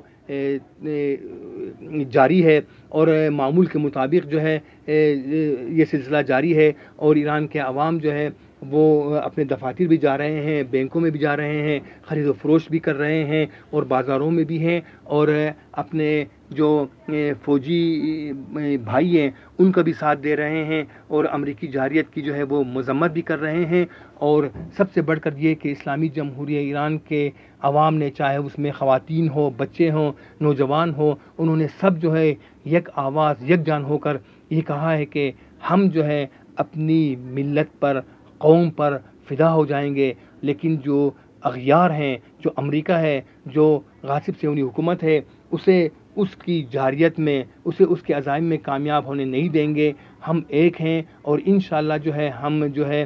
Speaker 6: جاری ہے اور معمول کے مطابق جو ہے یہ سلسلہ جاری ہے. اور ایران کے عوام جو ہے وہ اپنے دفاتر بھی جا رہے ہیں، بینکوں میں بھی جا رہے ہیں، خرید و فروشت بھی کر رہے ہیں اور بازاروں میں بھی ہیں اور اپنے جو فوجی بھائی ہیں ان کا بھی ساتھ دے رہے ہیں اور امریکی جارحیت کی جو ہے وہ مذمت بھی کر رہے ہیں. اور سب سے بڑھ کر یہ کہ اسلامی جمہوریہ ایران کے عوام نے، چاہے اس میں خواتین ہو، بچے ہوں، نوجوان ہوں، انہوں نے سب جو ہے یک آواز یک جان ہو کر یہ کہا ہے کہ ہم جو ہے اپنی ملت پر، قوم پر فدا ہو جائیں گے، لیکن جو اغیار ہیں، جو امریکہ ہے، جو غاصب صہیونی حکومت ہے، اسے اس کی جارحیت میں، اسے اس کے عزائم میں کامیاب ہونے نہیں دیں گے. ہم ایک ہیں اور انشاءاللہ جو ہے ہم جو ہے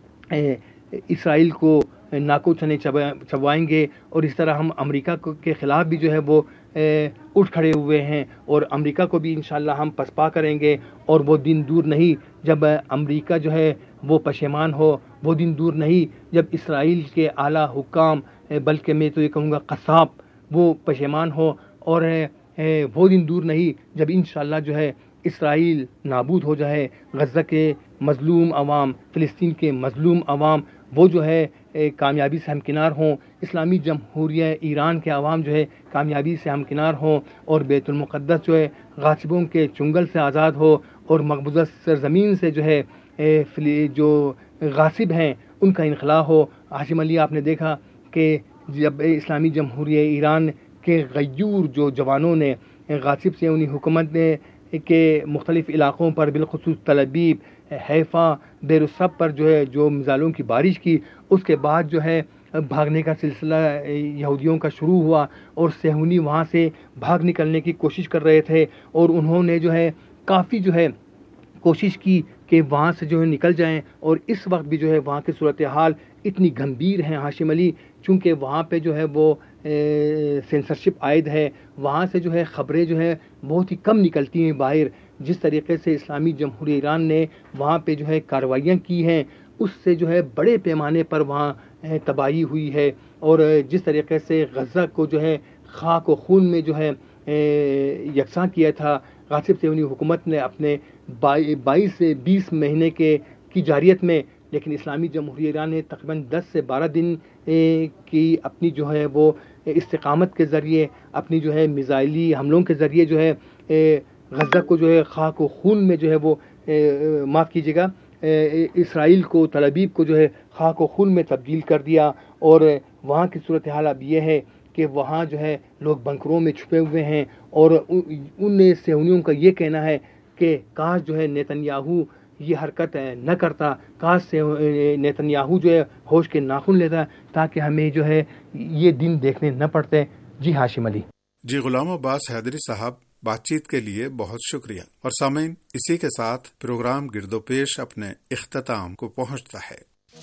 Speaker 6: اسرائیل کو ناکو چنے چبوائیں گے اور اس طرح ہم امریکہ کے خلاف بھی جو ہے وہ اٹھ کھڑے ہوئے ہیں اور امریکہ کو بھی انشاءاللہ ہم پسپا کریں گے. اور وہ دن دور نہیں جب امریکہ جو ہے وہ پشیمان ہو، وہ دن دور نہیں جب اسرائیل کے اعلیٰ حکام، بلکہ میں تو یہ کہوں گا قصاب، وہ پشیمان ہو، اور وہ دن دور نہیں جب انشاءاللہ جو ہے اسرائیل نابود ہو جائے. غزہ کے مظلوم عوام، فلسطین کے مظلوم عوام وہ جو ہے کامیابی سے ہمکنار ہوں، اسلامی جمہوریہ ایران کے عوام جو ہے کامیابی سے ہمکنار ہوں اور بیت المقدس جو ہے غاصبوں کے چنگل سے آزاد ہو اور مقبوضہ سرزمین سے جو ہے جو غاصب ہیں ان کا انخلاء ہو. ہاشم علی، آپ نے دیکھا کہ جب اسلامی جمہوریہ ایران کے غیور جو جوانوں نے غاصب صہیونی حکومت نے کے مختلف علاقوں پر، بالخصوص تل ابیب، حیفا، بیر الصب پر جو ہے جو میزائلوں کی بارش کی، اس کے بعد جو ہے بھاگنے کا سلسلہ یہودیوں کا شروع ہوا اور صہیونی وہاں سے بھاگ نکلنے کی کوشش کر رہے تھے اور انہوں نے جو ہے کافی جو ہے کوشش کی کہ وہاں سے جو ہے نکل جائیں. اور اس وقت بھی جو ہے وہاں کی صورتحال اتنی گھمبیر ہیں ہاشم علی، چونکہ وہاں پہ جو ہے وہ سینسرشپ عائد ہے، وہاں سے جو ہے خبریں جو ہے بہت ہی کم نکلتی ہیں باہر. جس طریقے سے اسلامی جمہوریہ ایران نے وہاں پہ جو ہے کارروائیاں کی ہیں، اس سے جو ہے بڑے پیمانے پر وہاں تباہی ہوئی ہے. اور جس طریقے سے غزہ کو جو ہے خاک و خون میں جو ہے یکساں کیا تھا غاصب صہیونی حکومت نے اپنے بائیس سے بیس مہینے کے کی جارحیت میں، لیکن اسلامی جمہوریہ ایران نے تقریباً دس سے بارہ دن کی اپنی جو ہے وہ استقامت کے ذریعے، اپنی جو ہے میزائلی حملوں کے ذریعے جو ہے غزہ کو جو ہے خاک و خون میں جو ہے وہ معاف کیجیے گا اسرائیل کو تل ابیب کو جو ہے خاک و خون میں تبدیل کر دیا، اور وہاں کی صورتحال اب یہ ہے کہ وہاں جو ہے لوگ بنکروں میں چھپے ہوئے ہیں، اور ان صہیونیوں کا یہ کہنا ہے کہ کاش جو ہے نیتن یاہو یہ حرکت نہ کرتا، کاش سے نیتن یاہو جو ہے ہوش کے ناخن لیتا تاکہ ہمیں جو ہے یہ دن دیکھنے نہ پڑتے۔ جی ہاشم علی۔
Speaker 4: جی غلام عباس حیدری صاحب، بات چیت کے لیے بہت شکریہ۔ اور سامعین، اسی کے ساتھ پروگرام گرد و پیش اپنے اختتام کو پہنچتا ہے۔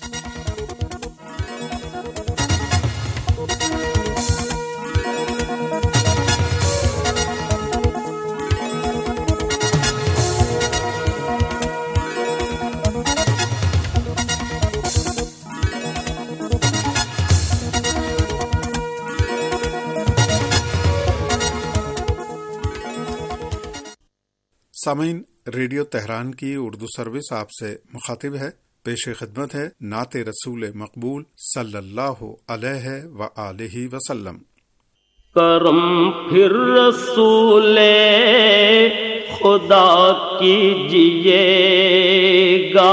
Speaker 4: سامعین، ریڈیو تہران کی اردو سروس آپ سے مخاطب ہے۔ پیش خدمت ہے نعت رسول مقبول صلی اللہ علیہ وآلہ وسلم۔
Speaker 7: کرم پھر رسول خدا کیجئے گا،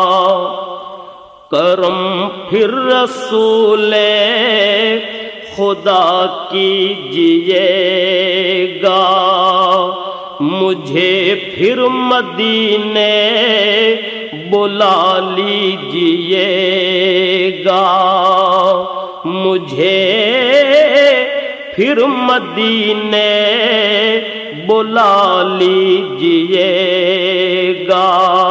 Speaker 7: کرم پھر رسول خدا کیجئے گا، مجھے پھر مدینے بلا لیجئے گا، مجھے پھر مدینے بلا لیجئے گا،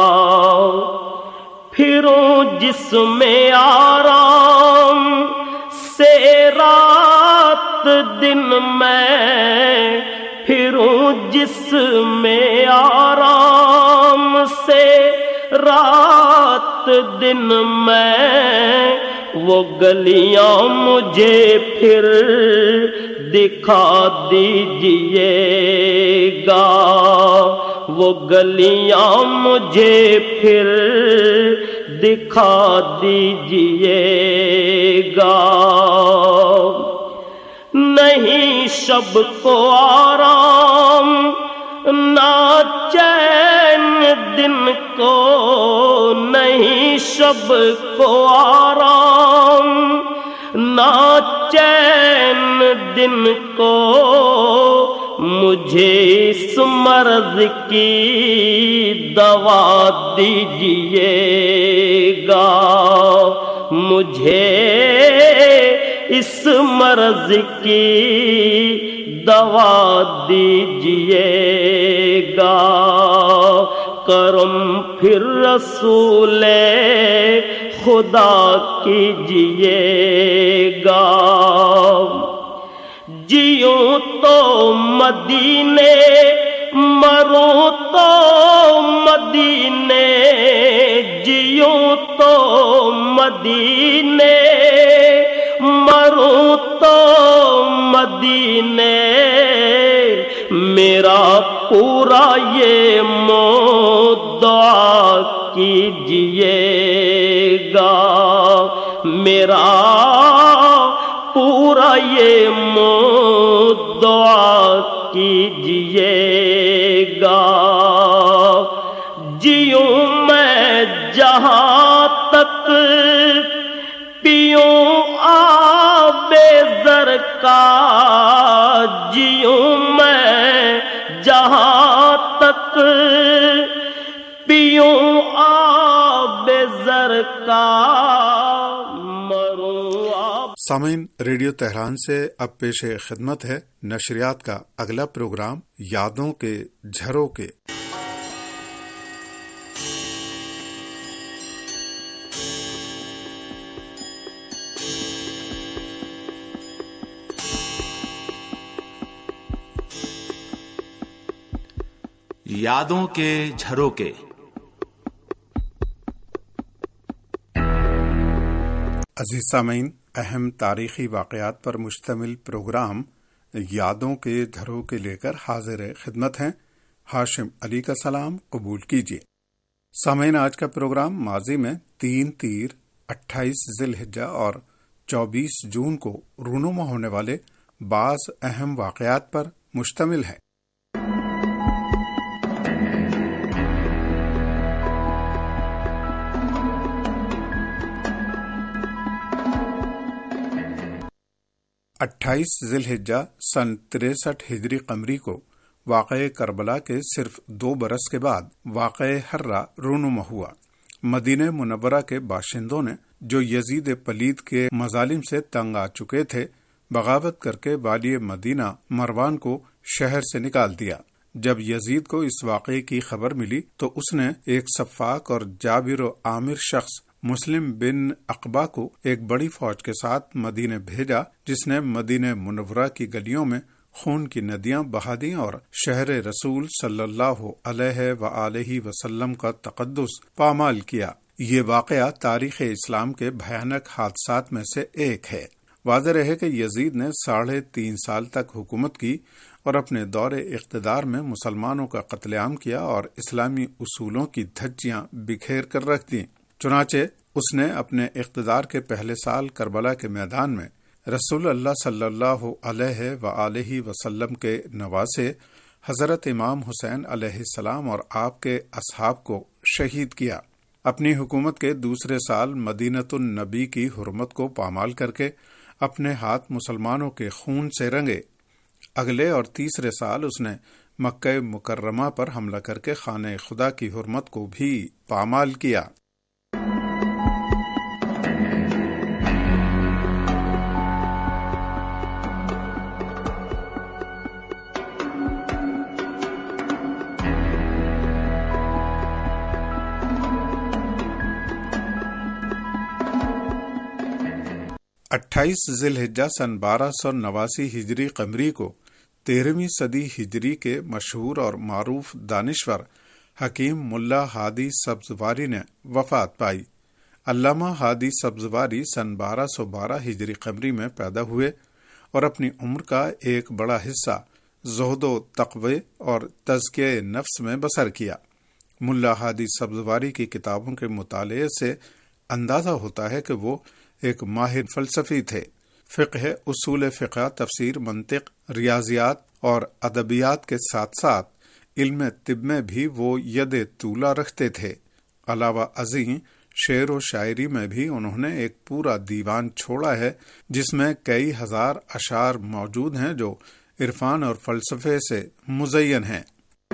Speaker 7: پھروں جس میں آرام سے رات دن میں، پھروں جس میں آرام سے رات دن میں، وہ گلیاں مجھے پھر دکھا دیجئے گا، وہ گلیاں مجھے پھر دکھا دیجئے گا، نہیں شب کو آرام نہ چین دن کو، نہیں شب کو آرام نہ چین دن کو، مجھے اس مرض کی دوا دیجئے گا، مجھے اس مرض کی دوا دیجئے گا، کرم پھر رسول خدا کیجئے گا، جیوں تو مدینے مروں تو مدینے، جیوں تو مدینے مروں تو مدینے، میرا پورا یہ دعا کیجئے گا، میرا پورا یہ دعا کیجئے گا، جیوں میں جہاں تک پیوں آب زر کا، جیوں میں جہاں تک پیوں آب زر کا، مروں آب۔
Speaker 4: سامعین، ریڈیو تہران سے اب پیش خدمت ہے نشریات کا اگلا پروگرام یادوں کے جھروکے۔
Speaker 8: یادوں کے جھروکے۔
Speaker 4: عزیز سامعین، اہم تاریخی واقعات پر مشتمل پروگرام یادوں کے جھروکے لے کر حاضر خدمت ہیں۔ ہاشم علی کا سلام قبول کیجیے۔ سامعین، آج کا پروگرام ماضی میں تین تیر، اٹھائیس ذی الحجہ اور چوبیس جون کو رونما ہونے والے بعض اہم واقعات پر مشتمل ہے۔ اٹھائیس ذی الحجہ سن تریسٹھ ہجری قمری کو واقعہ کربلا کے صرف دو برس کے بعد واقعہ حرہ رونما ہوا۔ مدینہ منورہ کے باشندوں نے جو یزید پلید کے مظالم سے تنگ آ چکے تھے، بغاوت کر کے والی مدینہ مروان کو شہر سے نکال دیا۔ جب یزید کو اس واقعے کی خبر ملی تو اس نے ایک سفاک اور جابر و عامر شخص مسلم بن عقبہ کو ایک بڑی فوج کے ساتھ مدینہ بھیجا، جس نے مدینہ منورہ کی گلیوں میں خون کی ندیاں بہا دیں اور شہر رسول صلی اللہ علیہ وآلہ وسلم کا تقدس پامال کیا۔ یہ واقعہ تاریخ اسلام کے بھیانک حادثات میں سے ایک ہے۔ واضح رہے کہ یزید نے ساڑھے تین سال تک حکومت کی اور اپنے دور اقتدار میں مسلمانوں کا قتل عام کیا اور اسلامی اصولوں کی دھجیاں بکھیر کر رکھ دیں۔ چنانچہ اس نے اپنے اقتدار کے پہلے سال کربلا کے میدان میں رسول اللہ صلی اللہ علیہ وآلہ وسلم کے نواسے حضرت امام حسین علیہ السلام اور آپ کے اصحاب کو شہید کیا۔ اپنی حکومت کے دوسرے سال مدینۃ النبی کی حرمت کو پامال کر کے اپنے ہاتھ مسلمانوں کے خون سے رنگے۔ اگلے اور تیسرے سال اس نے مکہ مکرمہ پر حملہ کر کے خانہ خدا کی حرمت کو بھی پامال کیا۔ اٹھائیس ذی الحجہ سن بارہ سو نواسی ہجری قمری کو تیرہویں صدی ہجری کے مشہور اور معروف دانشور حکیم ملا ہادی سبزواری نے وفات پائی۔ علامہ ہادی سبزواری سن بارہ سو بارہ ہجری قمری میں پیدا ہوئے اور اپنی عمر کا ایک بڑا حصہ زہد و تقوی اور تزکیہ نفس میں بسر کیا۔ ملا ہادی سبزواری کی کتابوں کے مطالعے سے اندازہ ہوتا ہے کہ وہ ایک ماہر فلسفی تھے۔ فقہ، اصول فقہ، تفسیر، منطق، ریاضیات اور ادبیات کے ساتھ ساتھ علم طب میں بھی وہ ید طولہ رکھتے تھے۔ علاوہ ازیں شعر و شاعری میں بھی انہوں نے ایک پورا دیوان چھوڑا ہے جس میں کئی ہزار اشعار موجود ہیں جو عرفان اور فلسفے سے مزین ہیں۔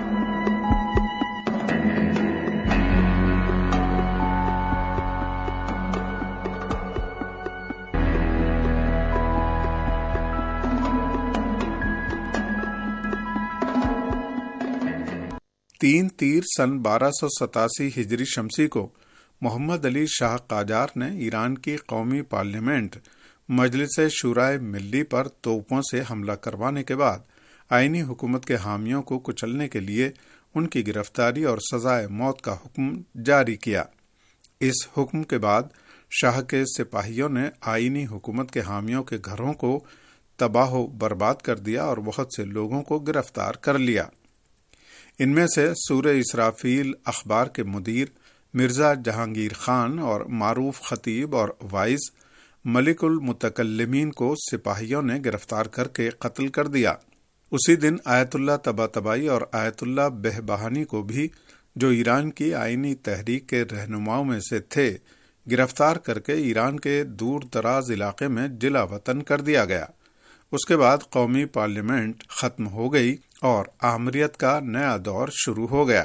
Speaker 4: تین تیر سن بارہ سو ستاسی ہجری شمسی کو محمد علی شاہ قاجار نے ایران کی قومی پارلیمنٹ مجلس شورائے ملی پر توپوں سے حملہ کروانے کے بعد آئینی حکومت کے حامیوں کو کچلنے کے لیے ان کی گرفتاری اور سزائے موت کا حکم جاری کیا۔ اس حکم کے بعد شاہ کے سپاہیوں نے آئینی حکومت کے حامیوں کے گھروں کو تباہ و برباد کر دیا اور بہت سے لوگوں کو گرفتار کر لیا۔ ان میں سے سورہ اسرافیل اخبار کے مدیر مرزا جہانگیر خان اور معروف خطیب اور وائز ملک المتکلمین کو سپاہیوں نے گرفتار کر کے قتل کر دیا۔ اسی دن آیت اللہ طباطبائی اور آیت اللہ بہبہانی کو بھی، جو ایران کی آئینی تحریک کے رہنماؤں میں سے تھے، گرفتار کر کے ایران کے دور دراز علاقے میں جلا وطن کر دیا گیا۔ اس کے بعد قومی پارلیمنٹ ختم ہو گئی اور آمریت کا نیا دور شروع ہو گیا۔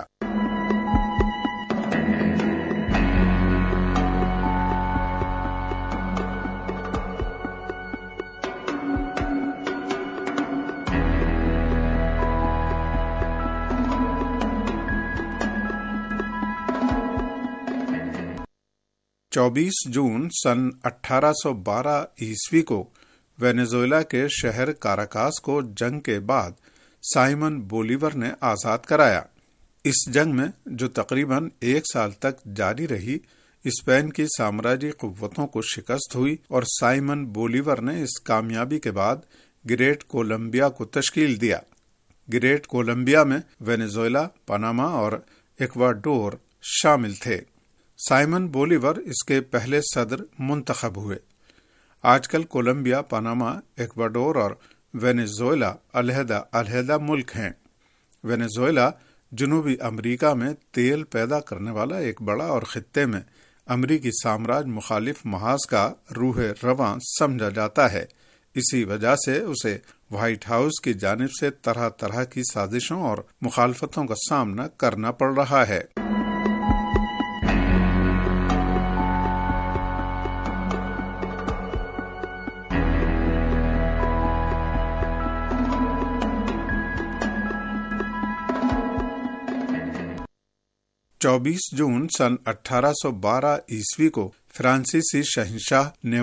Speaker 4: چوبیس جون سن اٹھارہ سو بارہ عیسوی کو وینیزویلا کے شہر کاراکاس کو جنگ کے بعد سائمن بولیور نے آزاد کرایا۔ اس جنگ میں، جو تقریباً ایک سال تک جاری رہی، اسپین کی سامراجی قوتوں کو شکست ہوئی اور سائمن بولیور نے اس کامیابی کے بعد گریٹ کولمبیا کو تشکیل دیا۔ گریٹ کولمبیا میں وینیزویلا، پاناما اور ایکواڈور شامل تھے۔ سائمن بولیور اس کے پہلے صدر منتخب ہوئے۔ آج کل کولمبیا، پاناما، ایکواڈور اور وینیزویلا علیحدہ علیحدہ ملک ہیں۔ وینیزویلا جنوبی امریکہ میں تیل پیدا کرنے والا ایک بڑا اور خطے میں امریکی سامراج مخالف محاذ کا روح رواں سمجھا جاتا ہے۔ اسی وجہ سے اسے وائٹ ہاؤس کی جانب سے طرح طرح کی سازشوں اور مخالفتوں کا سامنا کرنا پڑ رہا ہے۔ چوبیس جون سن اٹھارہ سو بارہ عیسوی کو فرانسیسی شہنشاہ نے